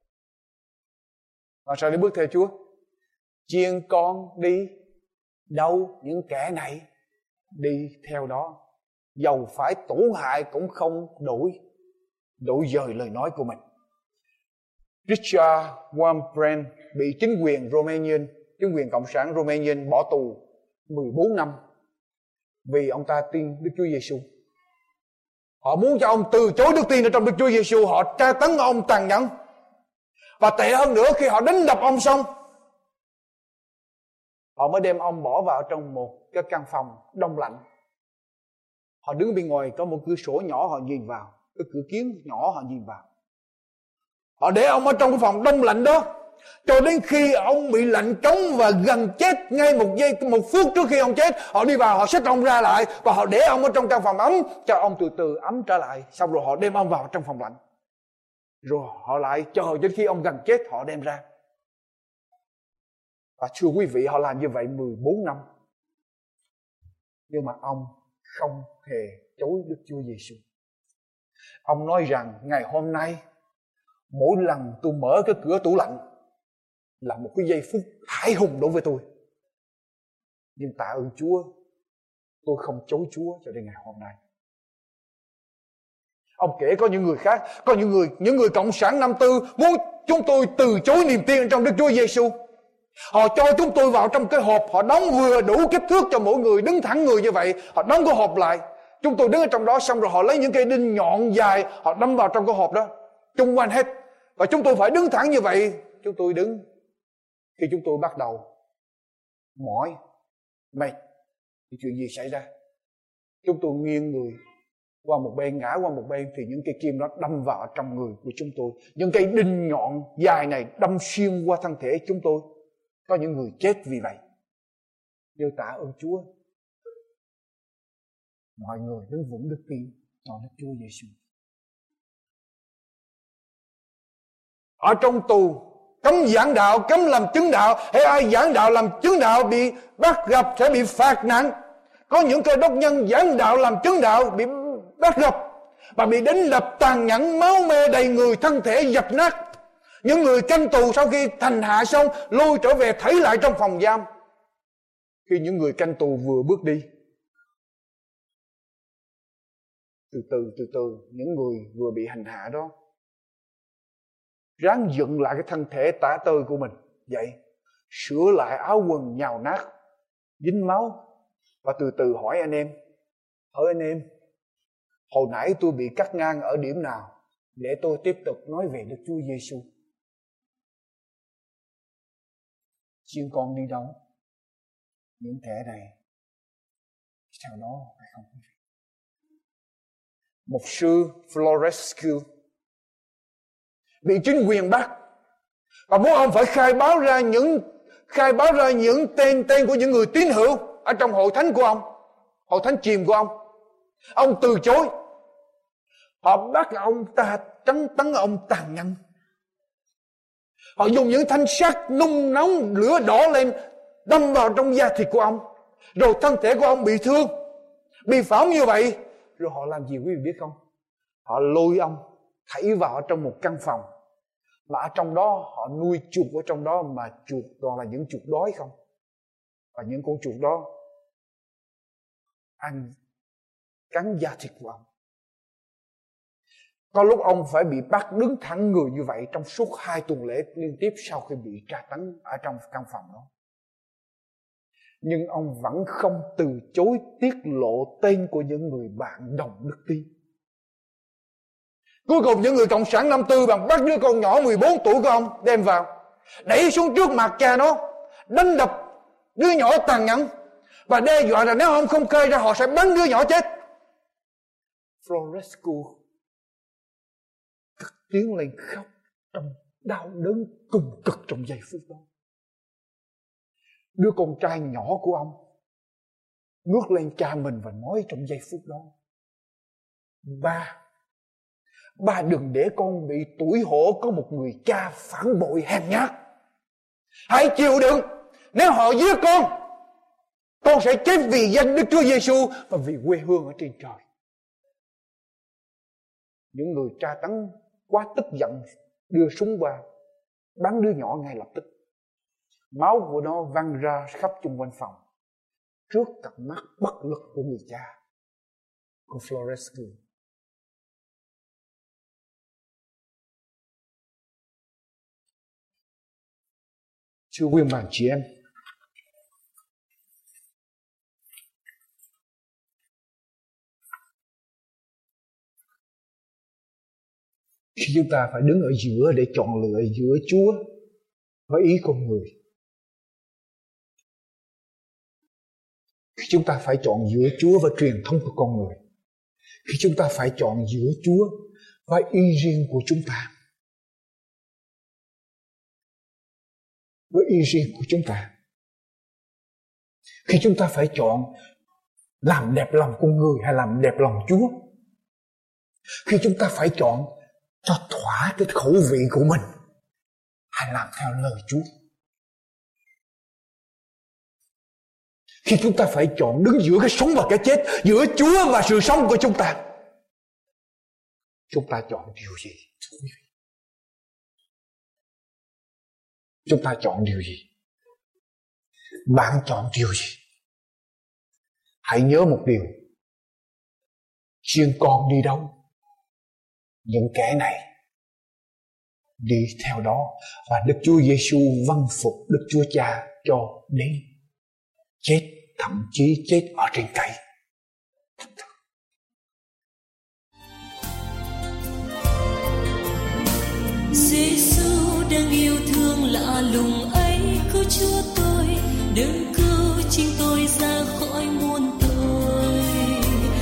Làm sao để bước theo Chúa? Chiên con đi đâu những kẻ này đi theo đó. Dầu phải tổn hại cũng không đổi dời lời nói của mình. Richard Wurmbrand bị chính quyền Cộng sản Romanian bỏ tù 14 năm vì ông ta tin Đức Chúa Giêsu. Họ muốn cho ông từ chối đức tin ở trong Đức Chúa Giêsu. Họ tra tấn ông tàn nhẫn. Và tệ hơn nữa, khi họ đánh đập ông xong, họ mới đem ông bỏ vào trong một cái căn phòng đông lạnh. Họ đứng bên ngoài có một cửa sổ nhỏ, họ nhìn vào, cái cửa kiến nhỏ họ nhìn vào. Họ để ông ở trong cái phòng đông lạnh đó cho đến khi ông bị lạnh cống và gần chết, ngay một phút trước khi ông chết, họ đi vào, họ xách ông ra lại và họ để ông ở trong căn phòng ấm cho ông từ từ ấm trở lại. Xong rồi họ đem ông vào trong phòng lạnh, rồi họ lại chờ đến khi ông gần chết họ đem ra. Và thưa quý vị, họ làm như vậy 14 năm. Nhưng mà ông không hề chối Đức Chúa Giêsu. Ông nói rằng ngày hôm nay mỗi lần tôi mở cái cửa tủ lạnh là một cái giây phút hãi hùng đối với tôi. Nhưng tạ ơn Chúa, tôi không chối Chúa cho đến ngày hôm nay. Ông kể có những người khác, có những người cộng sản năm tư muốn chúng tôi từ chối niềm tin trong Đức Chúa Giêsu. Họ cho chúng tôi vào trong cái hộp, họ đóng vừa đủ kích thước cho mỗi người đứng thẳng người như vậy. Họ đóng cái hộp lại, chúng tôi đứng ở trong đó, xong rồi họ lấy những cây đinh nhọn dài, họ đâm vào trong cái hộp đó, chung quanh hết. Và chúng tôi phải đứng thẳng như vậy. Chúng tôi đứng. Khi chúng tôi bắt đầu mỏi, mệt, thì chuyện gì xảy ra? chúng tôi nghiêng người qua một bên, ngã qua một bên, thì những cây kim đó đâm vào trong người của chúng tôi. Những cây đinh nhọn dài này đâm xuyên qua thân thể chúng tôi. Có những người chết vì vậy. Nhưng tạ ơn Chúa, mọi người đứng vững đức tin trong Đức Chúa Giêsu. Ở trong tù cấm giảng đạo, cấm làm chứng đạo, hay ai giảng đạo làm chứng đạo bị bắt gặp sẽ bị phạt nặng. Có những cơ đốc nhân giảng đạo làm chứng đạo bị bắt gặp và bị đánh đập tàn nhẫn, máu me đầy người, thân thể dập nát. Những người canh tù sau khi thành hạ xong lôi trở về thảy lại trong phòng giam. Khi những người canh tù vừa bước đi, từ từ những người vừa bị hành hạ đó ráng dựng lại cái thân thể tả tơi của mình vậy, sửa lại áo quần nhào nát dính máu, và từ từ hỏi anh em, hồi nãy tôi bị cắt ngang ở điểm nào để tôi tiếp tục nói về Đức Chúa Giêsu. Chiên con đi đâu? Những thẻ này sau đó phải không? Mục sư Florescu bị chính quyền bắt và muốn ông phải khai báo ra những tên của những người tín hữu ở trong hội thánh của ông, hội thánh chìm của ông. Ông từ chối. Họ bắt ông tấn ông tàn nhẫn. Họ dùng những thanh sắt nung nóng, lửa đỏ lên đâm vào trong da thịt của ông, rồi thân thể của ông bị thương, bị phỏng như vậy. Rồi họ làm gì quý vị biết không? Họ lôi ông thảy vào trong một căn phòng, mà ở trong đó họ nuôi chuột ở trong đó, mà chuột toàn là những chuột đói không. Và những con chuột đó ăn cắn da thịt của ông. Có lúc ông phải bị bắt đứng thẳng người như vậy trong suốt 2 tuần lễ liên tiếp sau khi bị tra tấn ở trong căn phòng đó. Nhưng ông vẫn không từ chối tiết lộ tên của những người bạn đồng đức tin. Cuối cùng những người cộng sản năm tư bằng bắt đứa con nhỏ 14 tuổi của ông đem vào, đẩy xuống trước mặt cha nó, đánh đập đứa nhỏ tàn nhẫn và đe dọa là nếu ông không khai ra họ sẽ bắn đứa nhỏ chết. Florescu cất tiếng lên khóc trong đau đớn cùng cực trong giây phút đó. Đứa con trai nhỏ của ông ngước lên cha mình và nói trong giây phút đó: Ba đừng để con bị tủi hổ có một người cha phản bội hèn nhát. Hãy chịu đựng, nếu họ giết con sẽ chết vì danh Đức Chúa Giêsu và vì quê hương ở trên trời. Những người tra tấn quá tức giận đưa súng qua bắn đứa nhỏ ngay lập tức. Máu của nó văng ra khắp chung quanh phòng trước cặp mắt bất lực của người cha, của Florescu. Thưa quý bạn chị em, khi chúng ta phải đứng ở giữa để chọn lựa giữa Chúa với ý con người, khi chúng ta phải chọn giữa Chúa và truyền thống của con người, khi chúng ta phải chọn giữa Chúa và ý riêng của chúng ta, với ý riêng của chúng ta, khi chúng ta phải chọn làm đẹp lòng con người hay làm đẹp lòng Chúa, khi chúng ta phải chọn cho thỏa cái khẩu vị của mình hay làm theo lời Chúa, khi chúng ta phải chọn đứng giữa cái sống và cái chết, giữa Chúa và sự sống của chúng ta chọn điều gì? Chúng ta chọn điều gì? Bạn chọn điều gì? Hãy nhớ một điều: chiên con đi đâu, những kẻ này đi theo đó, và Đức Chúa Giêsu vâng phục Đức Chúa Cha cho đến chết, thậm chí chết ở trên cây. Giêsu đang yêu thương lạ lùng ấy, cứu Chúa tôi, đừng cứu chính tôi ra khỏi muôn tội.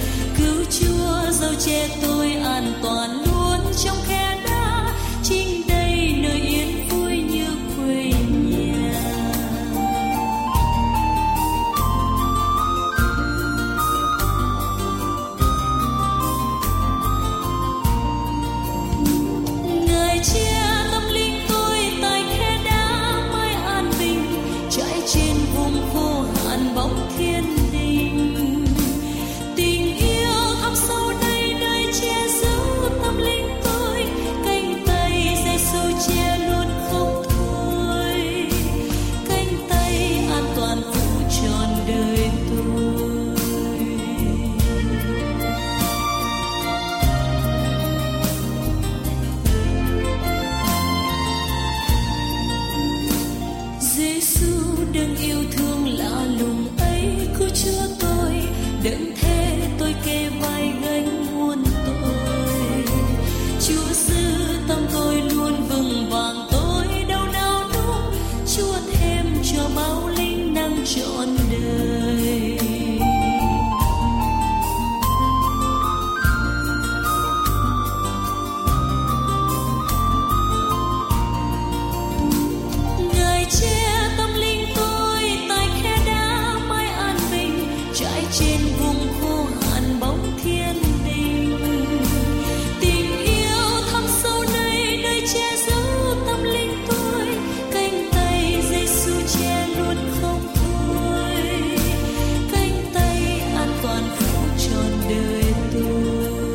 Chúa tôi, đấng thế tôi kề vai gánh muôn tội. Chúa giữ tâm tôi luôn vững vàng, tôi đâu nào đúng. Chúa thêm cho bao linh năng trọn đời. Ngài che tâm linh tôi tại khe đá mãi an bình, trải trên vùng khô hạn bóng thiên đình. Tình yêu thẳm sâu này nơi che giấu tâm linh tôi, cánh tay Giêsu che luôn không thôi, cánh tay an toàn phủ trọn đời tôi.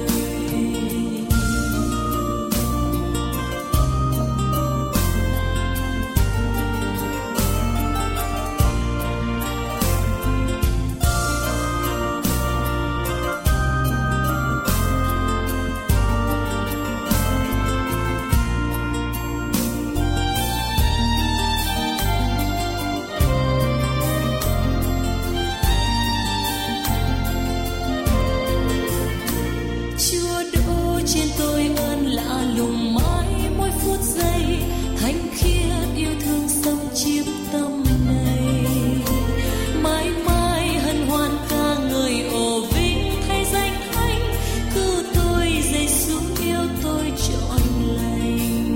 Chúa đổ trên tôi ơn lạ lùng mãi mỗi phút giây, thánh khiết yêu thương sống chiếm tâm này. Mãi mãi hân hoan ca ngợi ồ vinh thay danh thánh, cứu tôi Giêsu yêu tôi trọn lành.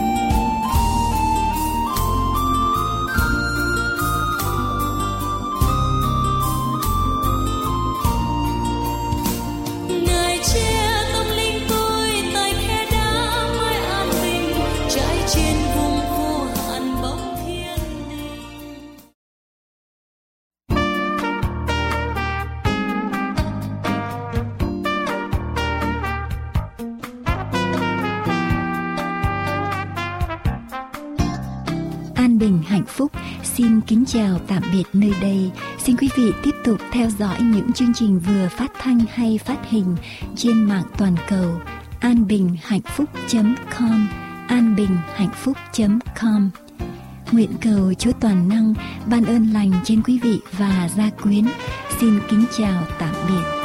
Ngài che tâm linh tôi tại khe đá mãi an bình, trải trên vùng khô hạn bóng thiên đình. An Bình Hạnh Phúc xin kính chào tạm biệt nơi đây. Xin quý vị tiếp tục theo dõi những chương trình vừa phát thanh hay phát hình trên mạng toàn cầu anbinhhạnhphúc.com, anbinhhạnhphúc.com. Nguyện cầu Chúa Toàn Năng ban ơn lành trên quý vị và gia quyến. Xin kính chào tạm biệt.